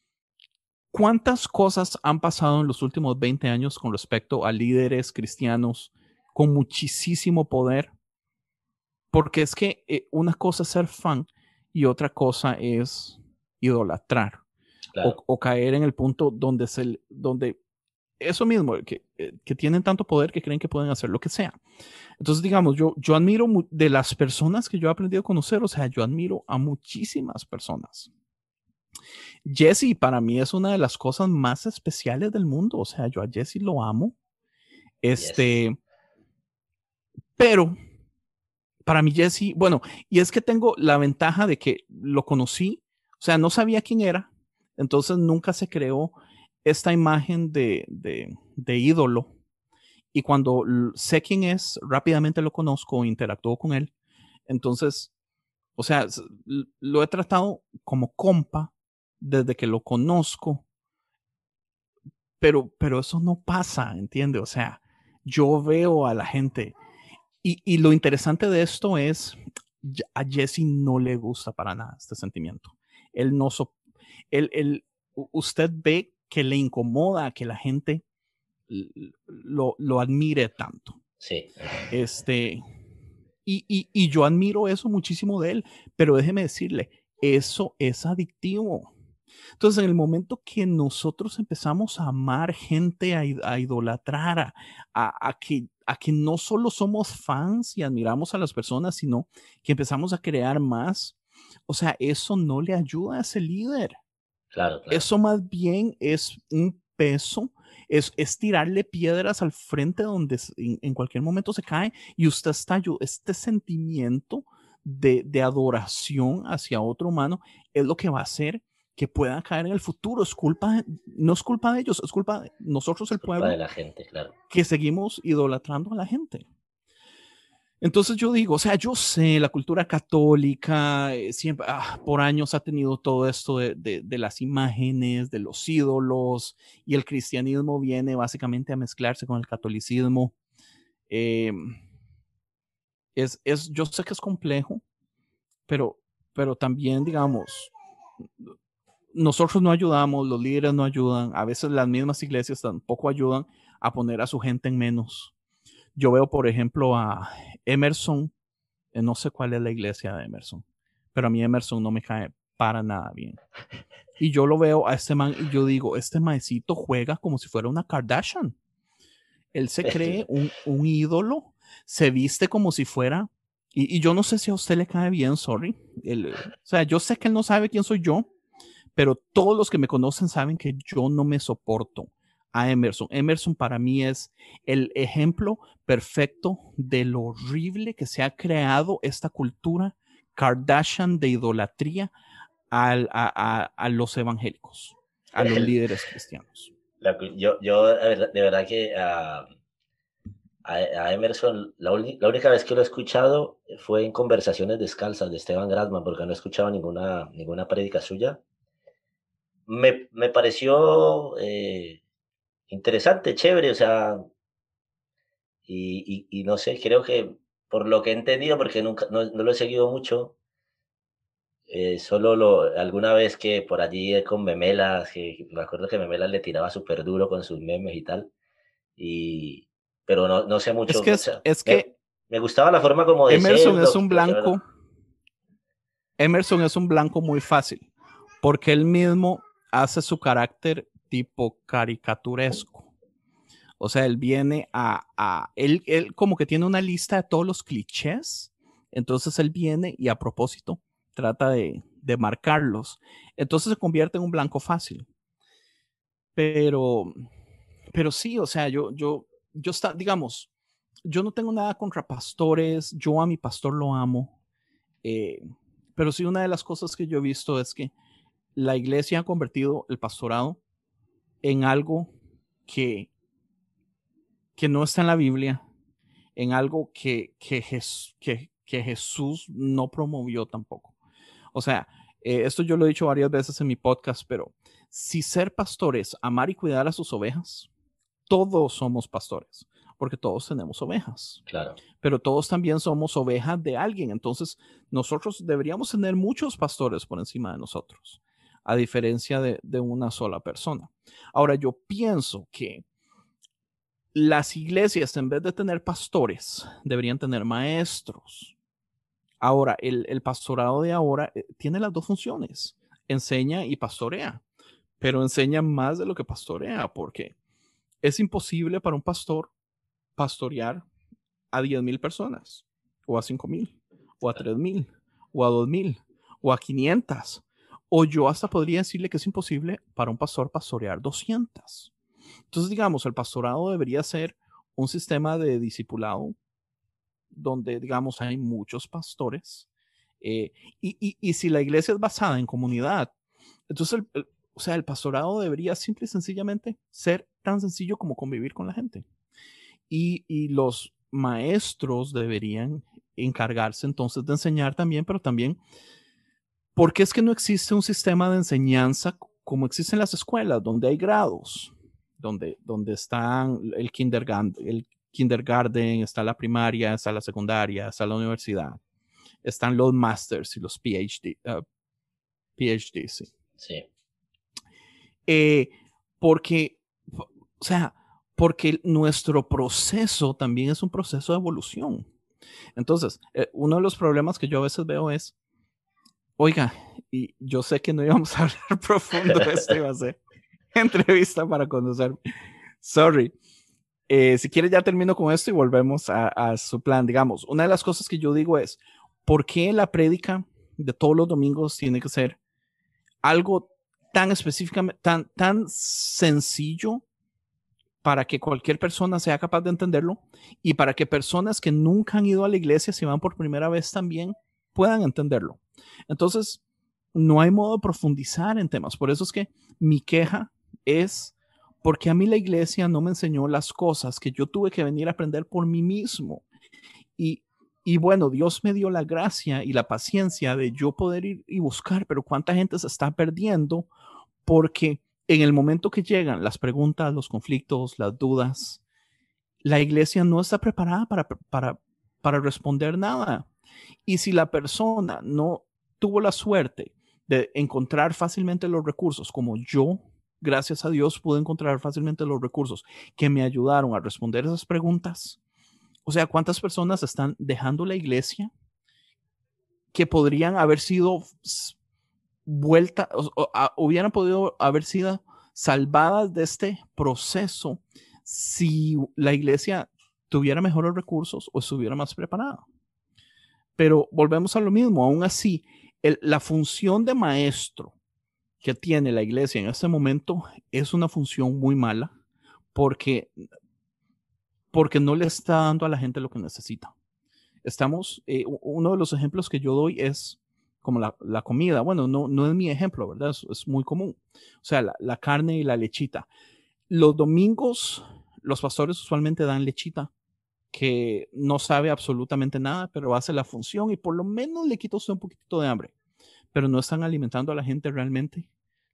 ¿Cuántas cosas han pasado en los últimos veinte años con respecto a líderes cristianos con muchísimo poder? Porque es que eh, una cosa es ser fan y otra cosa es idolatrar. Claro. O, o caer en el punto donde, se, donde eso mismo, que, que tienen tanto poder que creen que pueden hacer lo que sea. Entonces, digamos, yo, yo admiro de las personas que yo he aprendido a conocer, o sea, yo admiro a muchísimas personas. Jesse para mí es una de las cosas más especiales del mundo, o sea, yo a Jesse lo amo. Este, Yes. pero para mí Jesse, bueno, y es que tengo la ventaja de que lo conocí, o sea, no sabía quién era, entonces nunca se creó esta imagen de, de, de ídolo. Y cuando sé quién es, rápidamente lo conozco, interactúo con él. Entonces, o sea, lo he tratado como compa desde que lo conozco, pero, pero eso no pasa, ¿entiendes? O sea, yo veo a la gente y, y lo interesante de esto es, a Jesse no le gusta para nada este sentimiento. Él no, so, él, él, usted ve que le incomoda que la gente lo, lo admire tanto. Sí. Este, y, y, y yo admiro eso muchísimo de él, pero déjeme decirle, eso es adictivo. Entonces, en el momento que nosotros empezamos a amar gente, a, a idolatrar, a, a, a, que, a que no solo somos fans y admiramos a las personas, sino que empezamos a crear más, o sea, eso no le ayuda a ese líder. Claro, claro. Eso más bien es un peso, es, es tirarle piedras al frente donde en, en cualquier momento se cae y usted está, este sentimiento de, de adoración hacia otro humano es lo que va a hacer que puedan caer en el futuro. Es culpa, no es culpa de ellos, es culpa de nosotros, Es el culpa de pueblo, la gente, claro. que seguimos idolatrando a la gente. Entonces yo digo, o sea, yo sé, la cultura católica eh, siempre, ah, por años ha tenido todo esto de, de, de las imágenes, de los ídolos, y el cristianismo viene básicamente a mezclarse con el catolicismo. Eh, es, es, yo sé que es complejo, pero, pero también, digamos, nosotros no ayudamos, los líderes no ayudan, a veces las mismas iglesias tampoco ayudan a poner a su gente en menos. Yo veo, por ejemplo, a Emerson, eh, no sé cuál es la iglesia de Emerson, pero a mí Emerson no me cae para nada bien. Y yo lo veo a este man y yo digo, este maecito juega como si fuera una Kardashian. Él se cree un, un ídolo, se viste como si fuera, y, y, yo no sé si a usted le cae bien, sorry. Él, o sea, yo sé que él no sabe quién soy yo, pero todos los que me conocen saben que yo no me soporto a Emerson. Emerson para mí es el ejemplo perfecto de lo horrible que se ha creado esta cultura Kardashian de idolatría al, a, a, a, los evangélicos, a los líderes cristianos. La, yo, yo de verdad que uh, a, a, Emerson, la, la, única vez que lo he escuchado fue en Conversaciones Descalzas de Esteban Grassman, porque no he escuchado ninguna, ninguna prédica suya. Me, me pareció eh, interesante, chévere, o sea, y, y, y, no sé, creo que por lo que he entendido, porque nunca, no, no lo he seguido mucho, eh, solo lo, alguna vez que por allí con Memelas, que me acuerdo que Memelas le tiraba súper duro con sus memes y tal, y, pero no, no sé Es mucho, que, o es, sea, es me, que me gustaba la forma como de ser, Emerson es lo, un lo que blanco, Emerson es un blanco muy fácil, porque él mismo hace su carácter tipo caricaturesco. O sea, él viene a, a él, él como que tiene una lista de todos los clichés, entonces él viene y a propósito trata de, de marcarlos. Entonces se convierte en un blanco fácil. Pero, pero sí, o sea, yo, yo, yo está, digamos, yo no tengo nada contra pastores, yo a mi pastor lo amo, eh, pero sí una de las cosas que yo he visto es que la iglesia ha convertido el pastorado en algo que, que no está en la Biblia, en algo que, que, Jes, que, que Jesús no promovió tampoco. O sea, eh, esto yo lo he dicho varias veces en mi podcast, pero si ser pastor es amar y cuidar a sus ovejas, todos somos pastores, porque todos tenemos ovejas. Claro. Pero todos también somos ovejas de alguien. Entonces, nosotros deberíamos tener muchos pastores por encima de nosotros, a diferencia de, de una sola persona. Ahora, yo pienso que las iglesias, en vez de tener pastores, deberían tener maestros. Ahora, el, el pastorado de ahora eh, tiene las dos funciones, enseña y pastorea, pero enseña más de lo que pastorea, porque es imposible para un pastor pastorear a diez mil personas, o a cinco mil, o a tres mil, o a dos mil, o a quinientas. O yo hasta podría decirle que es imposible para un pastor pastorear doscientas. Entonces, digamos, el pastorado debería ser un sistema de discipulado donde, digamos, hay muchos pastores. Eh, y, y, y si la iglesia es basada en comunidad, entonces, el, el, o sea, el pastorado debería simple y sencillamente ser tan sencillo como convivir con la gente. Y, y los maestros deberían encargarse entonces de enseñar también, pero también, ¿por qué es que no existe un sistema de enseñanza como existe en las escuelas, donde hay grados, donde, donde están el kindergarten, el kindergarten, está la primaria, está la secundaria, está la universidad, están los masters y los PhD, uh, PhD, sí. Sí. Eh, porque, o sea, porque nuestro proceso también es un proceso de evolución. Entonces, eh, uno de los problemas que yo a veces veo es, oiga, y yo sé que no íbamos a hablar profundo, esto iba a ser entrevista para conocer. Sorry. Eh, si quieres ya termino con esto y volvemos a, a su plan. Digamos, una de las cosas que yo digo es, ¿por qué la prédica de todos los domingos tiene que ser algo tan específicamente, tan, tan sencillo para que cualquier persona sea capaz de entenderlo y para que personas que nunca han ido a la iglesia, si van por primera vez también, puedan entenderlo? Entonces, no hay modo de profundizar en temas. Por eso es que mi queja es porque a mí la iglesia no me enseñó las cosas que yo tuve que venir a aprender por mí mismo. Y, y bueno, Dios me dio la gracia y la paciencia de yo poder ir y buscar, pero cuánta gente se está perdiendo porque en el momento que llegan las preguntas, los conflictos, las dudas, la iglesia no está preparada para, para, para responder nada. Y si la persona no tuvo la suerte de encontrar fácilmente los recursos, como yo, gracias a Dios, pude encontrar fácilmente los recursos que me ayudaron a responder esas preguntas. O sea, ¿cuántas personas están dejando la iglesia que podrían haber sido vuelta, o, o, a, hubieran podido haber sido salvadas de este proceso si la iglesia tuviera mejores recursos o estuviera más preparada? Pero volvemos a lo mismo, aún así, el, la función de maestro que tiene la iglesia en este momento es una función muy mala porque, porque no le está dando a la gente lo que necesita. Estamos, eh, uno de los ejemplos que yo doy es como la, la comida. Bueno, no, no es mi ejemplo, ¿verdad? Es, es muy común. O sea, la, la carne y la lechita. Los domingos, los pastores usualmente dan lechita que no sabe absolutamente nada, pero hace la función y por lo menos le quita usted un poquito de hambre. Pero no están alimentando a la gente realmente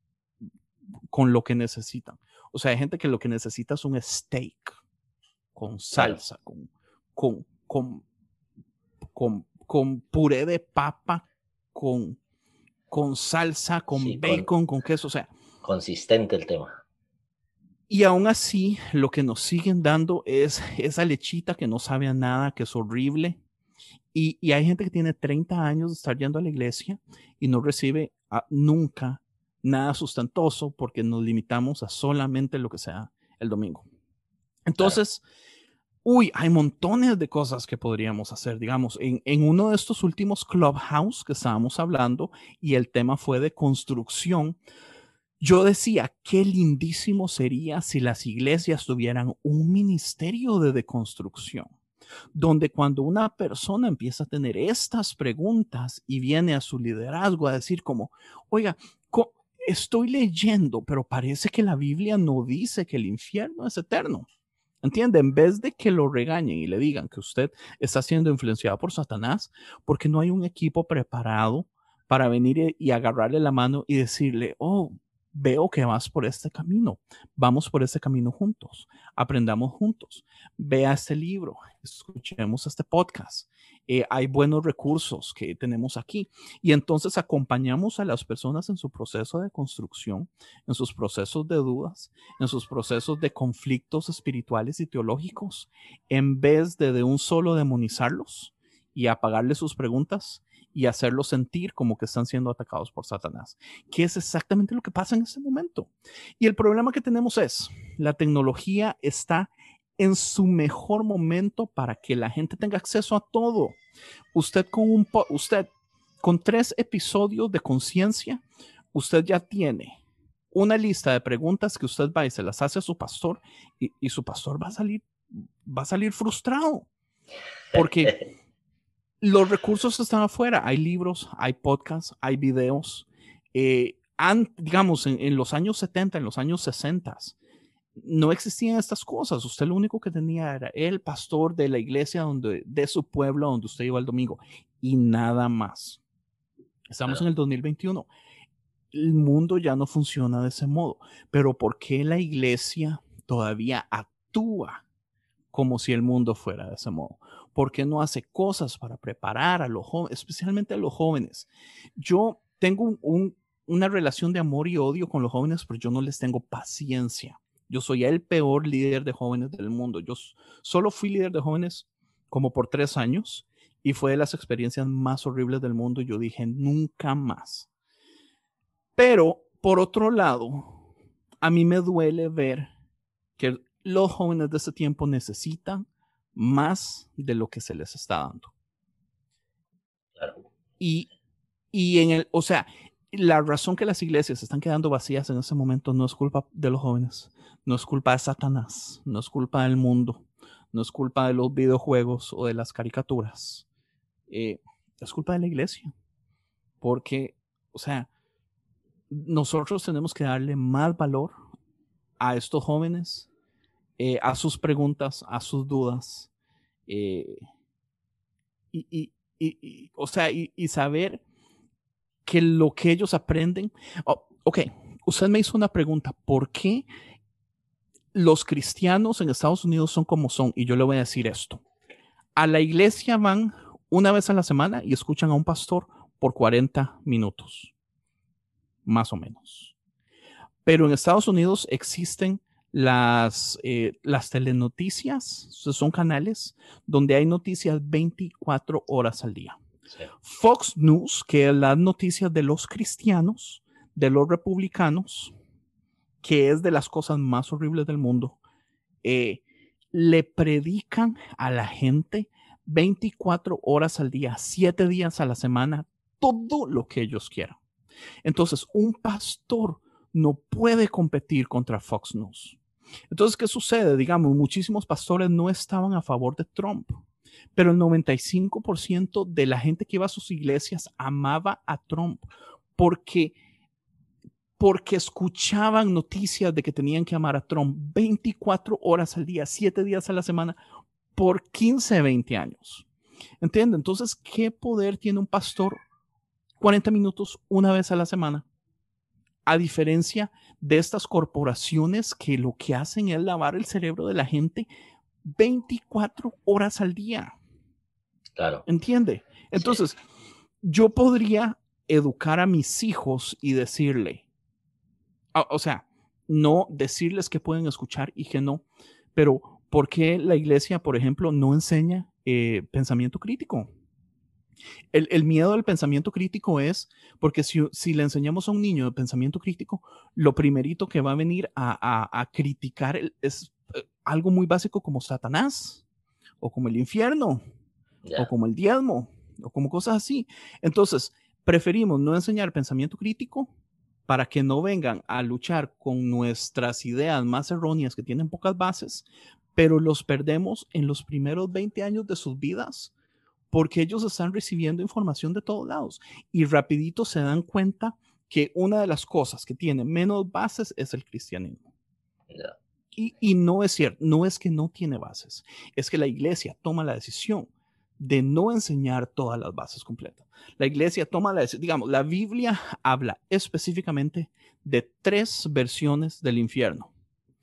con lo que necesitan. O sea, hay gente que lo que necesita es un steak con salsa, claro. con, con, con, con, con puré de papa, con, con salsa, con sí, bacon, con, con queso, o sea. Consistente el tema. Y aún así, lo que nos siguen dando es esa lechita que no sabe a nada, que es horrible. Y, y hay gente que tiene treinta años de estar yendo a la iglesia y no recibe a, nunca nada sustantoso porque nos limitamos a solamente lo que sea el domingo. Entonces, claro. Uy, hay montones de cosas que podríamos hacer. Digamos, en, en uno de estos últimos Clubhouse que estábamos hablando y el tema fue de construcción, yo decía, qué lindísimo sería si las iglesias tuvieran un ministerio de deconstrucción, donde cuando una persona empieza a tener estas preguntas y viene a su liderazgo a decir como, oiga, estoy leyendo, pero parece que la Biblia no dice que el infierno es eterno. ¿Entiende? En vez de que lo regañen y le digan que usted está siendo influenciado por Satanás, porque no hay un equipo preparado para venir y agarrarle la mano y decirle, oh, veo que vas por este camino, vamos por este camino juntos, aprendamos juntos, vea este libro, escuchemos este podcast, eh, hay buenos recursos que tenemos aquí y entonces acompañamos a las personas en su proceso de construcción, en sus procesos de dudas, en sus procesos de conflictos espirituales y teológicos, en vez de de un solo demonizarlos y apagarle sus preguntas y hacerlos sentir como que están siendo atacados por Satanás, que es exactamente lo que pasa en este momento. Y el problema que tenemos es, la tecnología está en su mejor momento para que la gente tenga acceso a todo. Usted con un usted con tres episodios de conciencia, usted ya tiene una lista de preguntas que usted va y se las hace a su pastor y, y su pastor va a salir va a salir frustrado porque los recursos están afuera. Hay libros, hay podcasts, hay videos. Eh, han, digamos, en, en los años setenta, en los años sesenta, no existían estas cosas. Usted lo único que tenía era el pastor de la iglesia donde, de su pueblo donde usted iba el domingo y nada más. Estamos Claro. en el dos mil veintiuno. El mundo ya no funciona de ese modo. Pero ¿por qué la iglesia todavía actúa como si el mundo fuera de ese modo? ¿Por qué no hace cosas para preparar a los jóvenes, especialmente a los jóvenes? Yo tengo un, un, una relación de amor y odio con los jóvenes, pero yo no les tengo paciencia. Yo soy el peor líder de jóvenes del mundo. Yo solo fui líder de jóvenes como por tres años y fue de las experiencias más horribles del mundo. Yo dije, nunca más. Pero, por otro lado, a mí me duele ver que los jóvenes de este tiempo necesitan más de lo que se les está dando. Claro. Y, y en el, o sea, la razón que las iglesias se están quedando vacías en ese momento no es culpa de los jóvenes, no es culpa de Satanás, no es culpa del mundo, no es culpa de los videojuegos o de las caricaturas. Eh, es culpa de la iglesia. Porque, o sea, nosotros tenemos que darle más valor a estos jóvenes, eh, a sus preguntas, a sus dudas. Eh, y, y, y, y, o sea, y, y saber que lo que ellos aprenden. Oh, ok, usted me hizo una pregunta: ¿por qué los cristianos en Estados Unidos son como son? Y yo le voy a decir esto: a la iglesia van una vez a la semana y escuchan a un pastor por cuarenta minutos, más o menos. Pero en Estados Unidos existen las, eh, las telenoticias, son canales donde hay noticias veinticuatro horas al día. Sí. Fox News, que es las noticias de los cristianos, de los republicanos, que es de las cosas más horribles del mundo, eh, le predican a la gente veinticuatro horas al día, siete días a la semana, todo lo que ellos quieran. Entonces, un pastor no puede competir contra Fox News. Entonces, ¿qué sucede? Digamos, muchísimos pastores no estaban a favor de Trump, pero el noventa y cinco por ciento de la gente que iba a sus iglesias amaba a Trump porque, porque escuchaban noticias de que tenían que amar a Trump veinticuatro horas al día, siete días a la semana, por quince, veinte años. ¿Entienden? Entonces, ¿qué poder tiene un pastor cuarenta minutos una vez a la semana? A diferencia de estas corporaciones que lo que hacen es lavar el cerebro de la gente veinticuatro horas al día. Claro. ¿Entiende? Entonces, sí. Yo podría educar a mis hijos y decirle, o, o sea, no decirles que pueden escuchar y que no, pero ¿por qué la iglesia, por ejemplo, no enseña eh, pensamiento crítico? El, el miedo del pensamiento crítico es porque si, si le enseñamos a un niño de pensamiento crítico, lo primerito que va a venir a, a, a criticar es eh, algo muy básico como Satanás, o como el infierno, yeah. o como el diezmo, o como cosas así. Entonces, preferimos no enseñar pensamiento crítico para que no vengan a luchar con nuestras ideas más erróneas que tienen pocas bases, pero los perdemos en los primeros veinte años de sus vidas porque ellos están recibiendo información de todos lados y rapidito se dan cuenta que una de las cosas que tiene menos bases es el cristianismo. Yeah. Y, y no es cierto, no es que no tiene bases, es que la iglesia toma la decisión de no enseñar todas las bases completas. La iglesia toma la decisión, digamos, la Biblia habla específicamente de tres versiones del infierno.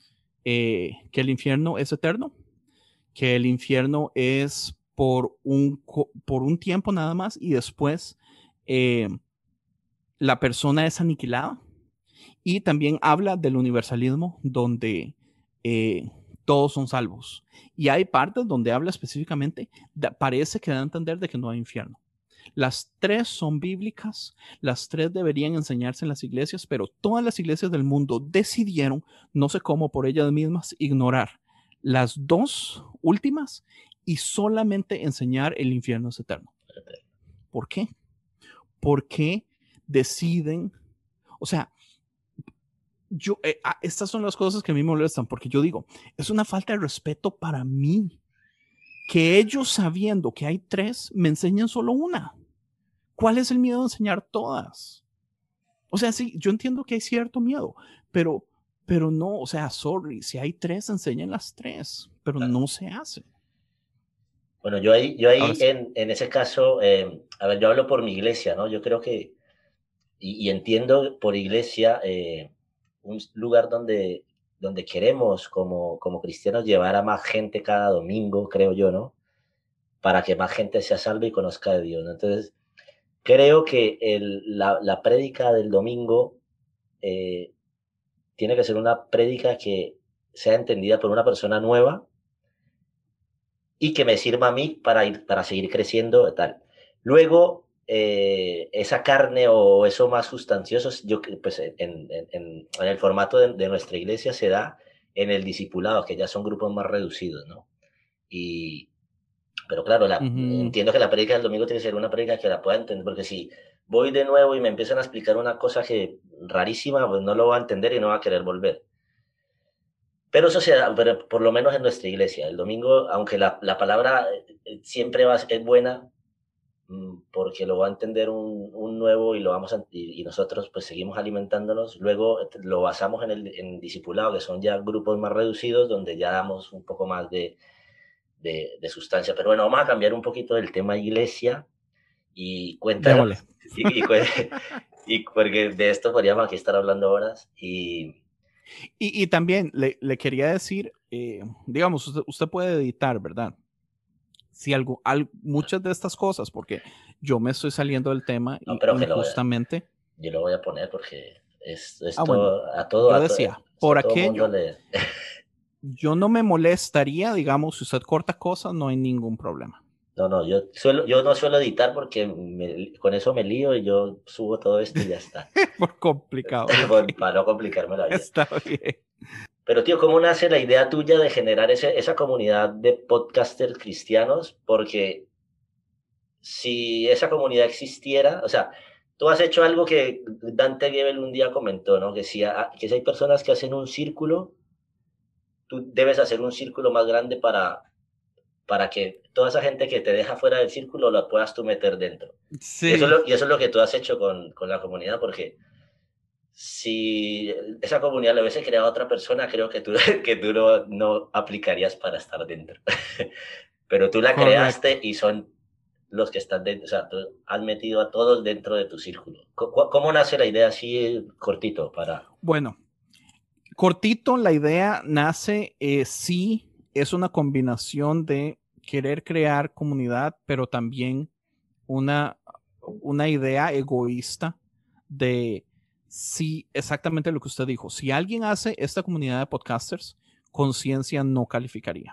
Eh, que el infierno es eterno, que el infierno es por un, por un tiempo nada más y después eh, la persona es aniquilada. Y también habla del universalismo, donde eh, todos son salvos. Y hay partes donde habla específicamente, de, parece que da a entender de que no hay infierno. Las tres son bíblicas, las tres deberían enseñarse en las iglesias, pero todas las iglesias del mundo decidieron, no sé cómo, por ellas mismas, ignorar las dos últimas y solamente enseñar el infierno es eterno. ¿Por qué? Porque deciden, o sea, yo, eh, estas son las cosas que a mí me molestan, porque yo digo, es una falta de respeto para mí, que ellos sabiendo que hay tres, me enseñan solo una. ¿Cuál es el miedo de enseñar todas? O sea, sí, yo entiendo que hay cierto miedo, pero, pero no, o sea, sorry, si hay tres, enseñen las tres, pero no se hace. Bueno, yo ahí, yo ahí Sí. en, en ese caso, eh, a ver, yo hablo por mi iglesia, ¿no? Yo creo que, y, y entiendo por iglesia, eh, un lugar donde, donde queremos como, como cristianos llevar a más gente cada domingo, creo yo, ¿no? Para que más gente sea salva y conozca de Dios, ¿no? Entonces, creo que el, la, la prédica del domingo eh, tiene que ser una prédica que sea entendida por una persona nueva y que me sirva a mí para, ir, para seguir creciendo, tal. Luego, eh, esa carne o eso más sustancioso, yo, pues en, en, en, en el formato de, de nuestra iglesia se da en el discipulado, que ya son grupos más reducidos, ¿no? Y, pero claro, la, Uh-huh. entiendo que la prédica del domingo tiene que ser una prédica que la pueda entender, porque si voy de nuevo y me empiezan a explicar una cosa que rarísima, pues no lo va a entender y no va a querer volver. Pero eso se da, pero por lo menos en nuestra iglesia. El domingo, aunque la, la palabra siempre va, es buena, porque lo va a entender un, un nuevo y lo vamos a, y, y nosotros pues seguimos alimentándonos. Luego lo basamos en el en discipulado, que son ya grupos más reducidos, donde ya damos un poco más de, de, de sustancia. Pero bueno, vamos a cambiar un poquito del tema iglesia y cuéntanos. Démosle. Y, y, y porque de esto podríamos aquí estar hablando horas. Y, y, y también le, le quería decir, eh, digamos, usted, usted puede editar, ¿verdad? Si algo, al, muchas de estas cosas, porque yo me estoy saliendo del tema no, pero que lo, injustamente. yo lo voy a poner porque es, esto Ah, bueno, a todo, yo a, to, decía, a por todo mundo aquello, le... yo no me molestaría, digamos, si usted corta cosas, no hay ningún problema. No, no, yo, suelo, yo no suelo editar porque me, con eso me lío y yo subo todo esto y ya está. Por complicado, ok. Para no complicarme la vida. Está bien. Pero, tío, ¿cómo nace la idea tuya de generar ese, esa comunidad de podcasters cristianos? Porque si esa comunidad existiera, o sea, tú has hecho algo que Dante Gebel un día comentó, ¿no? Que si, a, que si hay personas que hacen un círculo, tú debes hacer un círculo más grande para, para que toda esa gente que te deja fuera del círculo la puedas tú meter dentro. Y eso es Sí. lo, y eso es lo que tú has hecho con, con la comunidad, porque si esa comunidad la hubiese creado otra persona, creo que tú, que tú no, no aplicarías para estar dentro. Pero tú la Correcto. creaste y son los que están dentro, o sea, tú has metido a todos dentro de tu círculo. ¿Cómo, cómo nace la idea así cortito para...? Bueno, cortito, la idea nace, eh, sí, es una combinación de querer crear comunidad, pero también una, una idea egoísta de sí, exactamente lo que usted dijo. Si alguien hace esta comunidad de podcasters, conciencia no calificaría.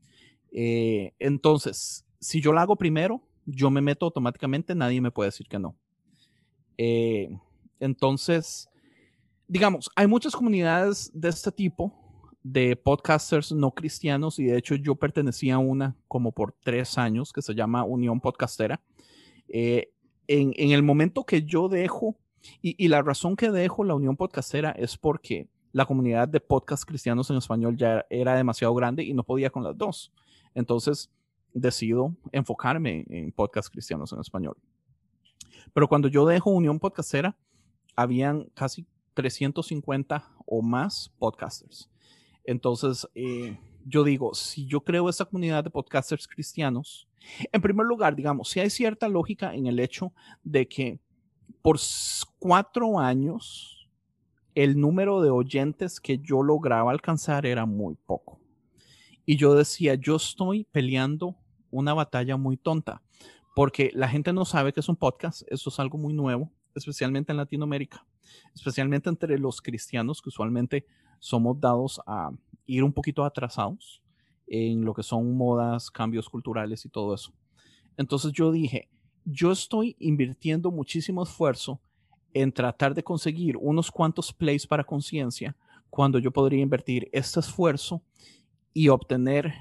Eh, entonces, si yo la hago primero, yo me meto automáticamente, nadie me puede decir que no. Eh, entonces, digamos, hay muchas comunidades de este tipo de podcasters no cristianos y de hecho yo pertenecía a una como por tres años que se llama Unión Podcastera. Eh, en, en, el momento que yo dejo, y, y la razón que dejo la Unión Podcastera es porque la comunidad de podcast cristianos en español ya era demasiado grande y no podía con las dos. Entonces decido enfocarme en podcast cristianos en español. Pero cuando yo dejo Unión Podcastera, habían casi trescientos cincuenta o más podcasters. Entonces, eh, yo digo, si yo creo esta comunidad de podcasters cristianos, en primer lugar, digamos, si hay cierta lógica en el hecho de que por cuatro años el número de oyentes que yo lograba alcanzar era muy poco. Y yo decía, yo estoy peleando una batalla muy tonta, porque la gente no sabe que es un podcast, eso es algo muy nuevo, especialmente en Latinoamérica, especialmente entre los cristianos que usualmente somos dados a, ir un poquito atrasados en lo que son modas, cambios culturales y todo eso. Entonces yo dije, yo estoy invirtiendo muchísimo esfuerzo en tratar de conseguir unos cuantos plays para Conciencia, cuando yo podría invertir este esfuerzo y obtener,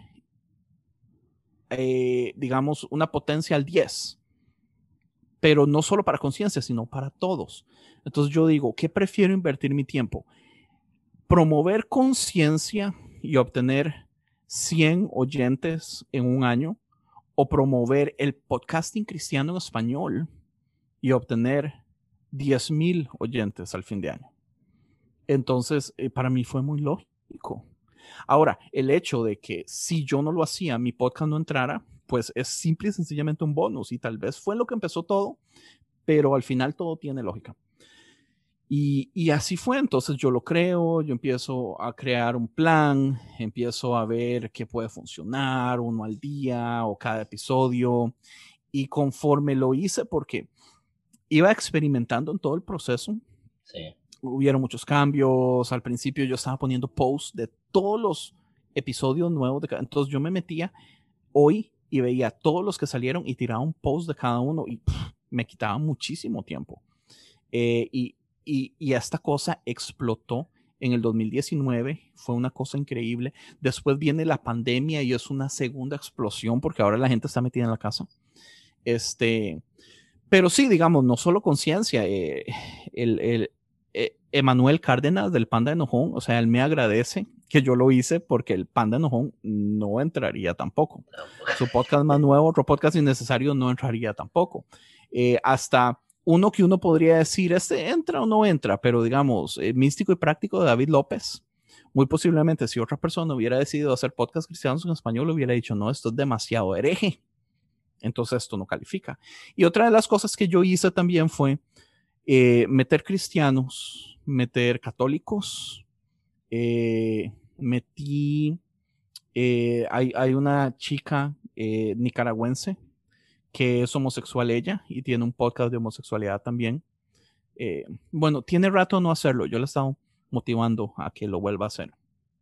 eh, digamos, una potencia al diez, pero no solo para Conciencia, sino para todos. Entonces yo digo, ¿qué prefiero invertir mi tiempo? ¿Promover Conciencia y obtener cien oyentes en un año? ¿O promover el podcasting cristiano en español y obtener diez mil oyentes al fin de año? Entonces, eh, para mí fue muy lógico. Ahora, el hecho de que si yo no lo hacía, mi podcast no entrara, pues es simple y sencillamente un bonus, y tal vez fue lo que empezó todo, pero al final todo tiene lógica. Y, y así fue. Entonces yo lo creo, yo empiezo a crear un plan, empiezo a ver qué puede funcionar, uno al día o cada episodio, y conforme lo hice, porque iba experimentando en todo el proceso, Sí. hubieron muchos cambios. Al principio yo estaba poniendo posts de todos los episodios nuevos de cada, entonces yo me metía hoy y veía todos los que salieron y tiraba un post de cada uno, y pff, me quitaba muchísimo tiempo. Eh, y, y, y esta cosa explotó en el dos mil diecinueve, fue una cosa increíble. Después viene la pandemia y es una segunda explosión porque ahora la gente está metida en la casa. Este, pero sí, digamos, no solo Conciencia, eh, el, el eh, Emanuel Cárdenas del Panda Enojón, o sea, él me agradece que yo lo hice porque el Panda Enojón no entraría tampoco. Su podcast más nuevo, otro podcast innecesario, no entraría tampoco. Eh, hasta uno que uno podría decir, este entra o no entra, pero digamos, eh, Místico y Práctico de David López, muy posiblemente si otra persona hubiera decidido hacer podcast cristianos en español, hubiera dicho, no, esto es demasiado hereje, entonces esto no califica. Y otra de las cosas que yo hice también fue eh, meter cristianos, meter católicos, eh, metí, eh, hay, hay una chica eh, nicaragüense que es homosexual ella y tiene un podcast de homosexualidad también. Eh, bueno, tiene rato no hacerlo, yo le he estado motivando a que lo vuelva a hacer.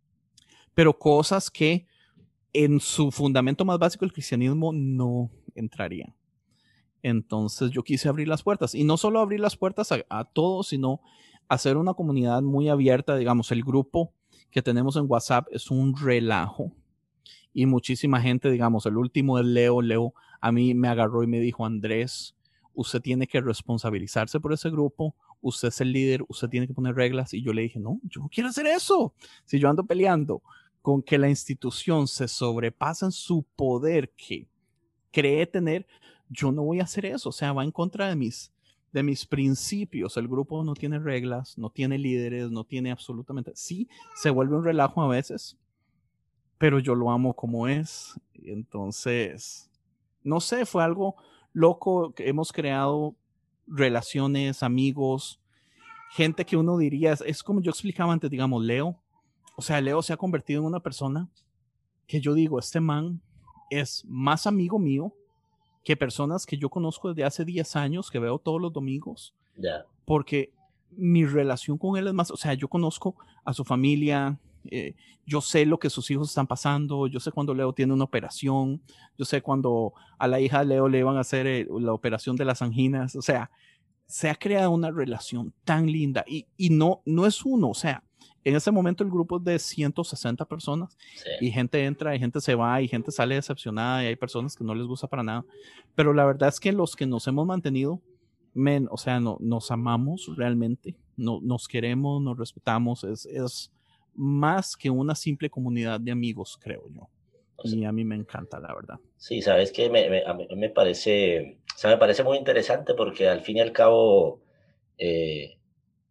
Pero cosas que en su fundamento más básico el cristianismo no entrarían. Entonces yo quise abrir las puertas, y no solo abrir las puertas a, a todos, sino hacer una comunidad muy abierta. Digamos, el grupo que tenemos en WhatsApp es un relajo y muchísima gente, digamos, el último es Leo. Leo a mí me agarró y me dijo, Andrés, usted tiene que responsabilizarse por ese grupo, usted es el líder, usted tiene que poner reglas. Y yo le dije, no, yo no quiero hacer eso. Si yo ando peleando con que la institución se sobrepasa en su poder que cree tener, yo no voy a hacer eso. O sea, va en contra de mis, de mis principios. El grupo no tiene reglas, no tiene líderes, no tiene absolutamente... Sí, se vuelve un relajo a veces, pero yo lo amo como es. Entonces, no sé, fue algo loco que hemos creado, relaciones, amigos, gente que uno diría, es, es como yo explicaba antes, digamos, Leo. O sea, Leo se ha convertido en una persona que yo digo, este man es más amigo mío que personas que yo conozco desde hace diez años, que veo todos los domingos, Ya. porque mi relación con él es más, o sea, yo conozco a su familia, eh, yo sé lo que sus hijos están pasando, yo sé cuando Leo tiene una operación, yo sé cuando a la hija de Leo le van a hacer eh, la operación de las anginas. O sea, se ha creado una relación tan linda, y, y no, no es uno. O sea, en ese momento el grupo es de ciento sesenta personas, Sí. y gente entra y gente se va y gente sale decepcionada y hay personas que no les gusta para nada. Pero la verdad es que los que nos hemos mantenido, men, o sea, no, nos amamos realmente, no, nos queremos, nos respetamos. Es, es más que una simple comunidad de amigos, creo yo. O sea, Y a mí me encanta, la verdad. sí, sabes que me, me- a mí me parece, o sea, me parece muy interesante porque al fin y al cabo, eh,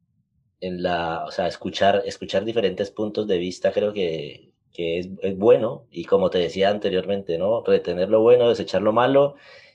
en la, o sea, escuchar, escuchar diferentes puntos de vista creo que, que es, es bueno, y como te decía anteriormente, ¿no? Retener lo bueno, desechar lo malo,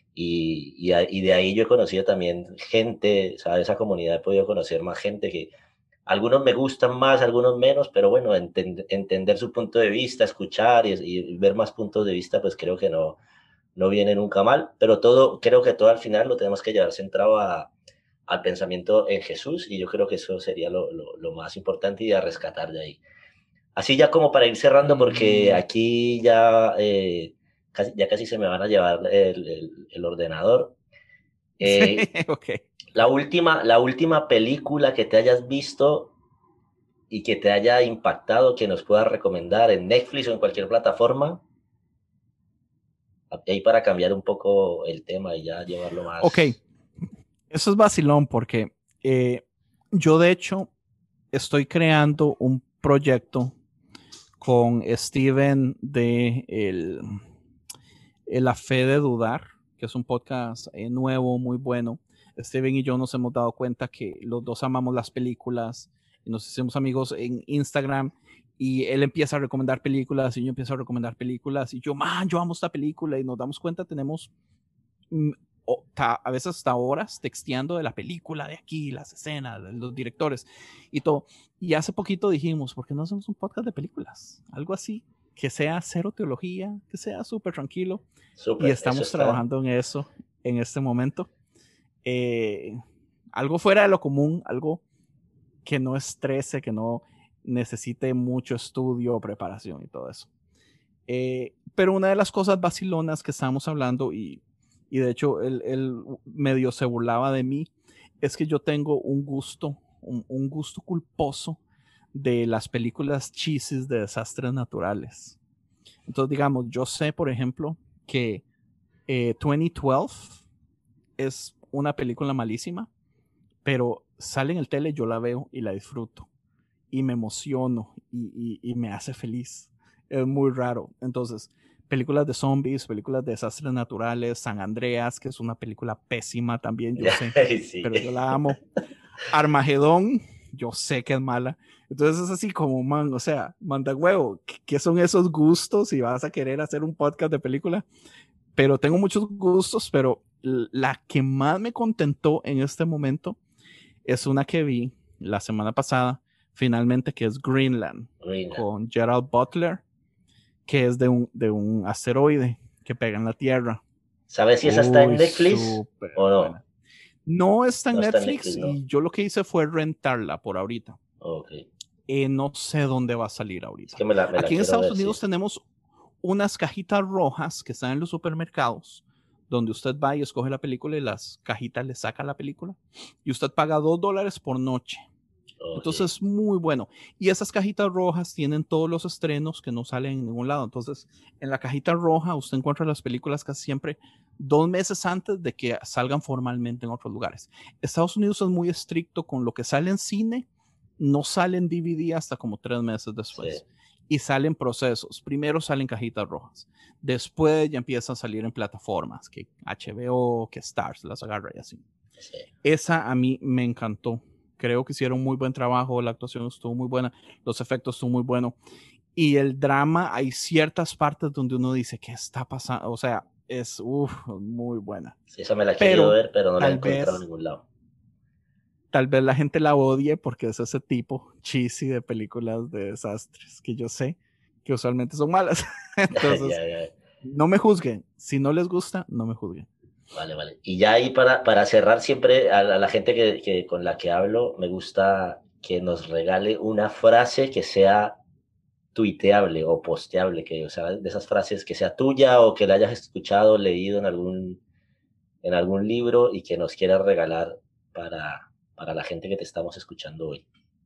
y, y, a- y de ahí yo he conocido también gente, o sea, de esa comunidad he podido conocer más gente que algunos me gustan más, algunos menos, pero bueno, enten- entender su punto de vista, escuchar y, y ver más puntos de vista, pues creo que no, no viene nunca mal, pero todo, creo que todo al final lo tenemos que llevar centrado a, al pensamiento en Jesús, y yo creo que eso sería lo, lo, lo más importante y a rescatar de ahí. Así ya como para ir cerrando, porque Mm. aquí ya, eh, casi, ya casi se me van a llevar el, el, el ordenador. Sí, Eh, ok. la última, la última película que te hayas visto y que te haya impactado, que nos puedas recomendar en Netflix o en cualquier plataforma, ahí para cambiar un poco el tema y ya llevarlo Ok, más. eso es vacilón porque eh, yo de hecho estoy creando un proyecto con Steven de el, el La Fe de Dudar, que es un podcast eh, nuevo, muy bueno. Steven y yo nos hemos dado cuenta que los dos amamos las películas y nos hicimos amigos en Instagram y él empieza a recomendar películas y yo empiezo a recomendar películas y yo, man, yo amo esta película y nos damos cuenta, tenemos mm, o, ta, a veces hasta horas texteando de la película, de aquí, las escenas, de los directores y todo. Y hace poquito dijimos, ¿por qué no hacemos un podcast de películas? Algo así, que sea cero teología, que sea súper tranquilo. Y Súper, eso estamos está trabajando en eso en este momento. Eh, algo fuera de lo común, algo que no estrese, que no necesite mucho estudio, preparación y todo eso. Eh, pero una de las cosas vacilonas que estábamos hablando, y, y de hecho él, él, medio se burlaba de mí, es que yo tengo un gusto, un, un gusto culposo de las películas cheesy de desastres naturales. Entonces, digamos, yo sé, por ejemplo, que eh, dos mil doce es una película malísima, pero sale en el tele, yo la veo y la disfruto y me emociono y, y, y me hace feliz. Es muy raro. Entonces, películas de zombies, películas de desastres naturales, San Andreas, que es una película pésima también, yo sé, sí. pero yo la amo. Armagedón, yo sé que es mala. Entonces es así como, man, o sea, manda huevo, ¿qué son esos gustos? Y vas a querer hacer un podcast de película, pero tengo muchos gustos, pero la que más me contentó en este momento es una que vi la semana pasada, finalmente, que es Greenland, Greenland. con Gerald Butler, que es de un, de un asteroide que pega en la Tierra. ¿Sabes si esa está en Uy, Netflix súper o no? buena. No está en No está en Netflix, Netflix no. y yo lo que hice fue rentarla por ahorita. Ok. Eh, no sé dónde va a salir Es ahorita. que me la, me la Aquí en quiero Estados ver, sí. Unidos tenemos unas cajitas rojas que están en los supermercados, donde usted va y escoge la película y las cajitas le saca la película y usted paga dos dólares por noche. Ok. Entonces, muy bueno. Y esas cajitas rojas tienen todos los estrenos que no salen en ningún lado. Entonces, en la cajita roja usted encuentra las películas casi siempre dos meses antes de que salgan formalmente en otros lugares. Estados Unidos es muy estricto con lo que sale en cine, no sale en D V D hasta como tres meses Sí, después. Y salen procesos. Primero salen cajitas rojas. Después ya empiezan a salir en plataformas, que H B O, que Stars las agarra y así. sí. Esa a mí me encantó. Creo que hicieron muy buen trabajo, la actuación estuvo muy buena, los efectos estuvo muy bueno. Y el drama, hay ciertas partes donde uno dice, ¿qué está pasando? O sea, es uf, muy buena. Sí, esa me la he querido Pero ver, pero no la he tal encontrado en vez, ningún lado. tal vez la gente la odie porque es ese tipo cheesy de películas de desastres que yo sé que usualmente son malas. Entonces, Ya, ya. no me juzguen. Si no les gusta, no me juzguen. Vale, vale. Y ya ahí para, para cerrar siempre a la, a la gente que, que con la que hablo, me gusta que nos regale una frase que sea tuiteable o posteable, que, o sea, de esas frases que sea tuya o que la hayas escuchado, leído en algún, en algún libro y que nos quieras regalar para, para la gente que te estamos escuchando hoy.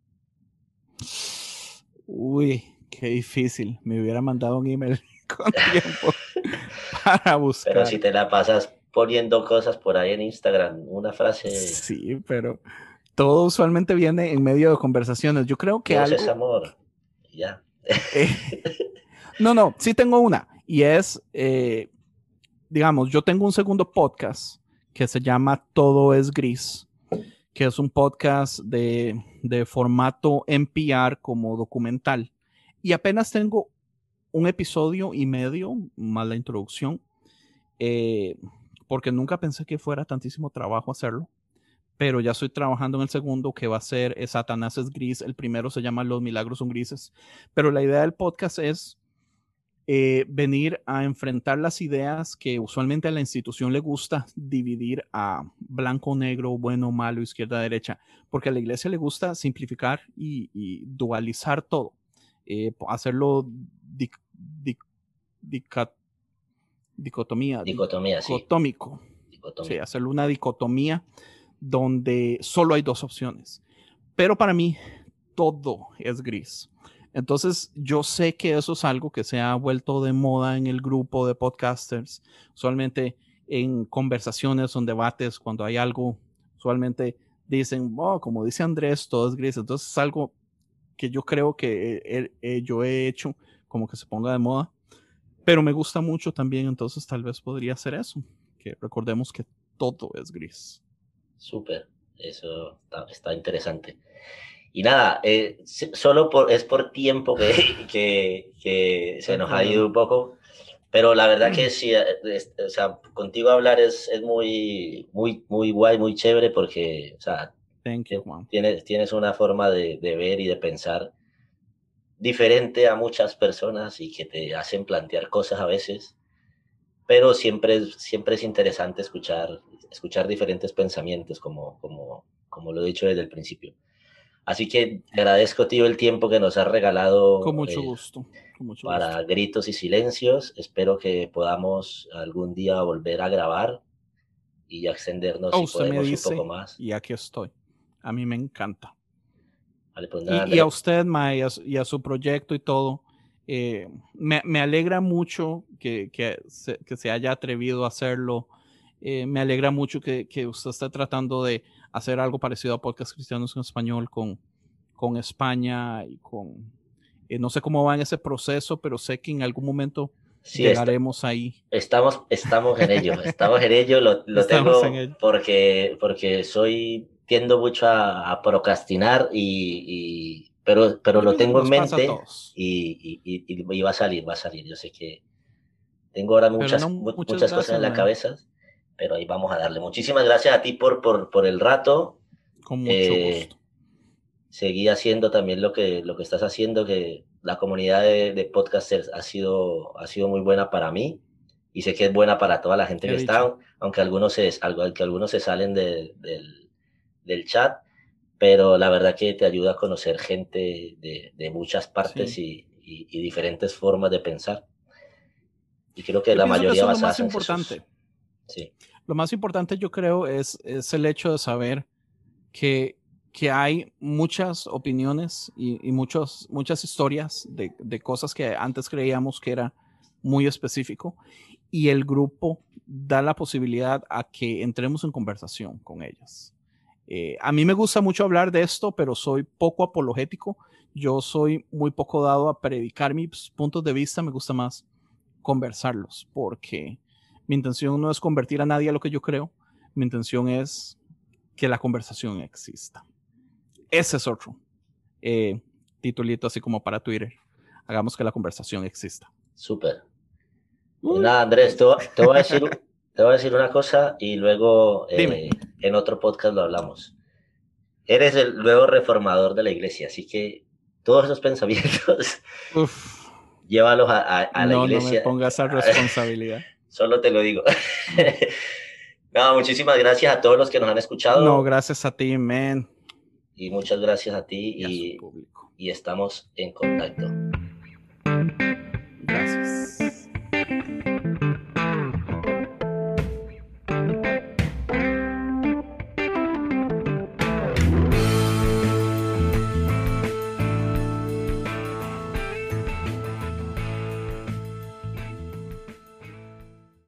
Uy, qué difícil. Me hubiera mandado un email con tiempo para Pero si buscar. te la pasas poniendo cosas por ahí en Instagram, una frase, Sí, pero todo usualmente viene en medio de conversaciones. Yo creo que Dios es algo... amor, y ya. eh, no, no, sí tengo una. Y es, eh, digamos, yo tengo un segundo podcast que se llama Todo es Gris, que es un podcast de, de formato N P R como documental. Y apenas tengo un episodio y medio, más la introducción, eh, porque nunca pensé que fuera tantísimo trabajo hacerlo, pero ya estoy trabajando en el segundo, que va a ser eh, Satanás es gris. El primero se llama Los milagros son grises, pero la idea del podcast es eh, venir a enfrentar las ideas que usualmente a la institución le gusta dividir a blanco, negro, bueno, malo, izquierda, derecha, porque a la iglesia le gusta simplificar y, y dualizar todo. eh, hacerlo di, di, dica, dicotomía, Dicotomía, sí. dicotómico. Dicotomía. Sí, hacerlo una dicotomía donde solo hay dos opciones. Pero para mí, todo es gris. Entonces, yo sé que eso es algo que se ha vuelto de moda en el grupo de podcasters. Usualmente en conversaciones o en debates, cuando hay algo, usualmente dicen, oh, como dice Andrés, todo es gris. Entonces, es algo que yo creo que eh, eh, yo he hecho como que se ponga de moda. Pero me gusta mucho también, entonces tal vez podría ser eso. Que recordemos que todo es gris. Súper, eso está, está interesante. Y nada, eh, solo por, es por tiempo que, que, que se nos ha ido un poco, pero la verdad que sí, es, o sea, contigo hablar es, es muy, muy, muy guay, muy chévere, porque, o sea, Thank you, Juan. tienes, tienes una forma de, de ver y de pensar diferente a muchas personas y que te hacen plantear cosas a veces, pero siempre, siempre es interesante escuchar, escuchar diferentes pensamientos, como, como, como lo he dicho desde el principio. Así que te agradezco, tío, el tiempo que nos has regalado. Con mucho eh, gusto, con mucho para gusto. gritos y silencios. Espero que podamos algún día volver a grabar y ya extendernos Oh, si usted me podemos un poco dice más. y aquí estoy. A mí me encanta. Vale, pues nada, Y, y a Andrés. usted, Ma, y a, y a su proyecto y todo. Eh, me, me, alegra mucho que, que, se, que, se, haya atrevido a hacerlo. Eh, me alegra mucho que, que, usted esté tratando de hacer algo parecido a Podcast Cristianos en Español con, con España y con... Eh, no sé cómo va en ese proceso, pero sé que en algún momento Sí, está, llegaremos ahí. estamos, estamos en ello, estamos en ello, lo, lo Estamos en tengo ello. porque, porque soy, tiendo mucho a, a procrastinar, y, y, pero, pero lo tengo en Nos pasa a mente todos. y, y, y, y va a salir, va a salir. Yo sé que tengo ahora Pero no, muchas, muchas muchas cosas gracias, en la man. cabeza, pero ahí vamos a darle. Muchísimas gracias a ti por, por, por el rato. Con mucho Eh, gusto. seguí haciendo también lo que, lo que estás haciendo, que la comunidad de, de podcasters ha sido, ha sido muy buena para mí, y sé que es buena para toda la gente Qué que dicha. está, aunque algunos se, aunque algunos se salen de, del, del chat, pero la verdad que te ayuda a conocer gente de, de muchas partes Sí. y, y, y diferentes formas de pensar. Y creo que Yo la pienso que mayoría eso es lo más basadas en Jesús. importante. Sí. Lo más importante, yo creo, es, es el hecho de saber que, que hay muchas opiniones y, y muchos, muchas historias de, de cosas que antes creíamos que era muy específico, y el grupo da la posibilidad a que entremos en conversación con ellas. Eh, a mí me gusta mucho hablar de esto, pero soy poco apologético. Yo soy muy poco dado a predicar mis puntos de vista. Me gusta más conversarlos, porque mi intención no es convertir a nadie a lo que yo creo. Mi intención es que la conversación exista. Ese es otro eh, titulito así como para Twitter. Hagamos que la conversación exista. Súper. Pues Uy, nada, Andrés, te, te voy a decir, te voy a decir una cosa y luego dime. eh, en otro podcast lo hablamos. Eres el nuevo reformador de la iglesia, así que todos esos pensamientos Uf, llévalos a, a, a la no, no me iglesia. ponga esa responsabilidad. Solo te lo digo. No, muchísimas gracias a todos los que nos han No, escuchado, gracias a ti, man. y muchas gracias a ti, Y a su y, público. y estamos en contacto.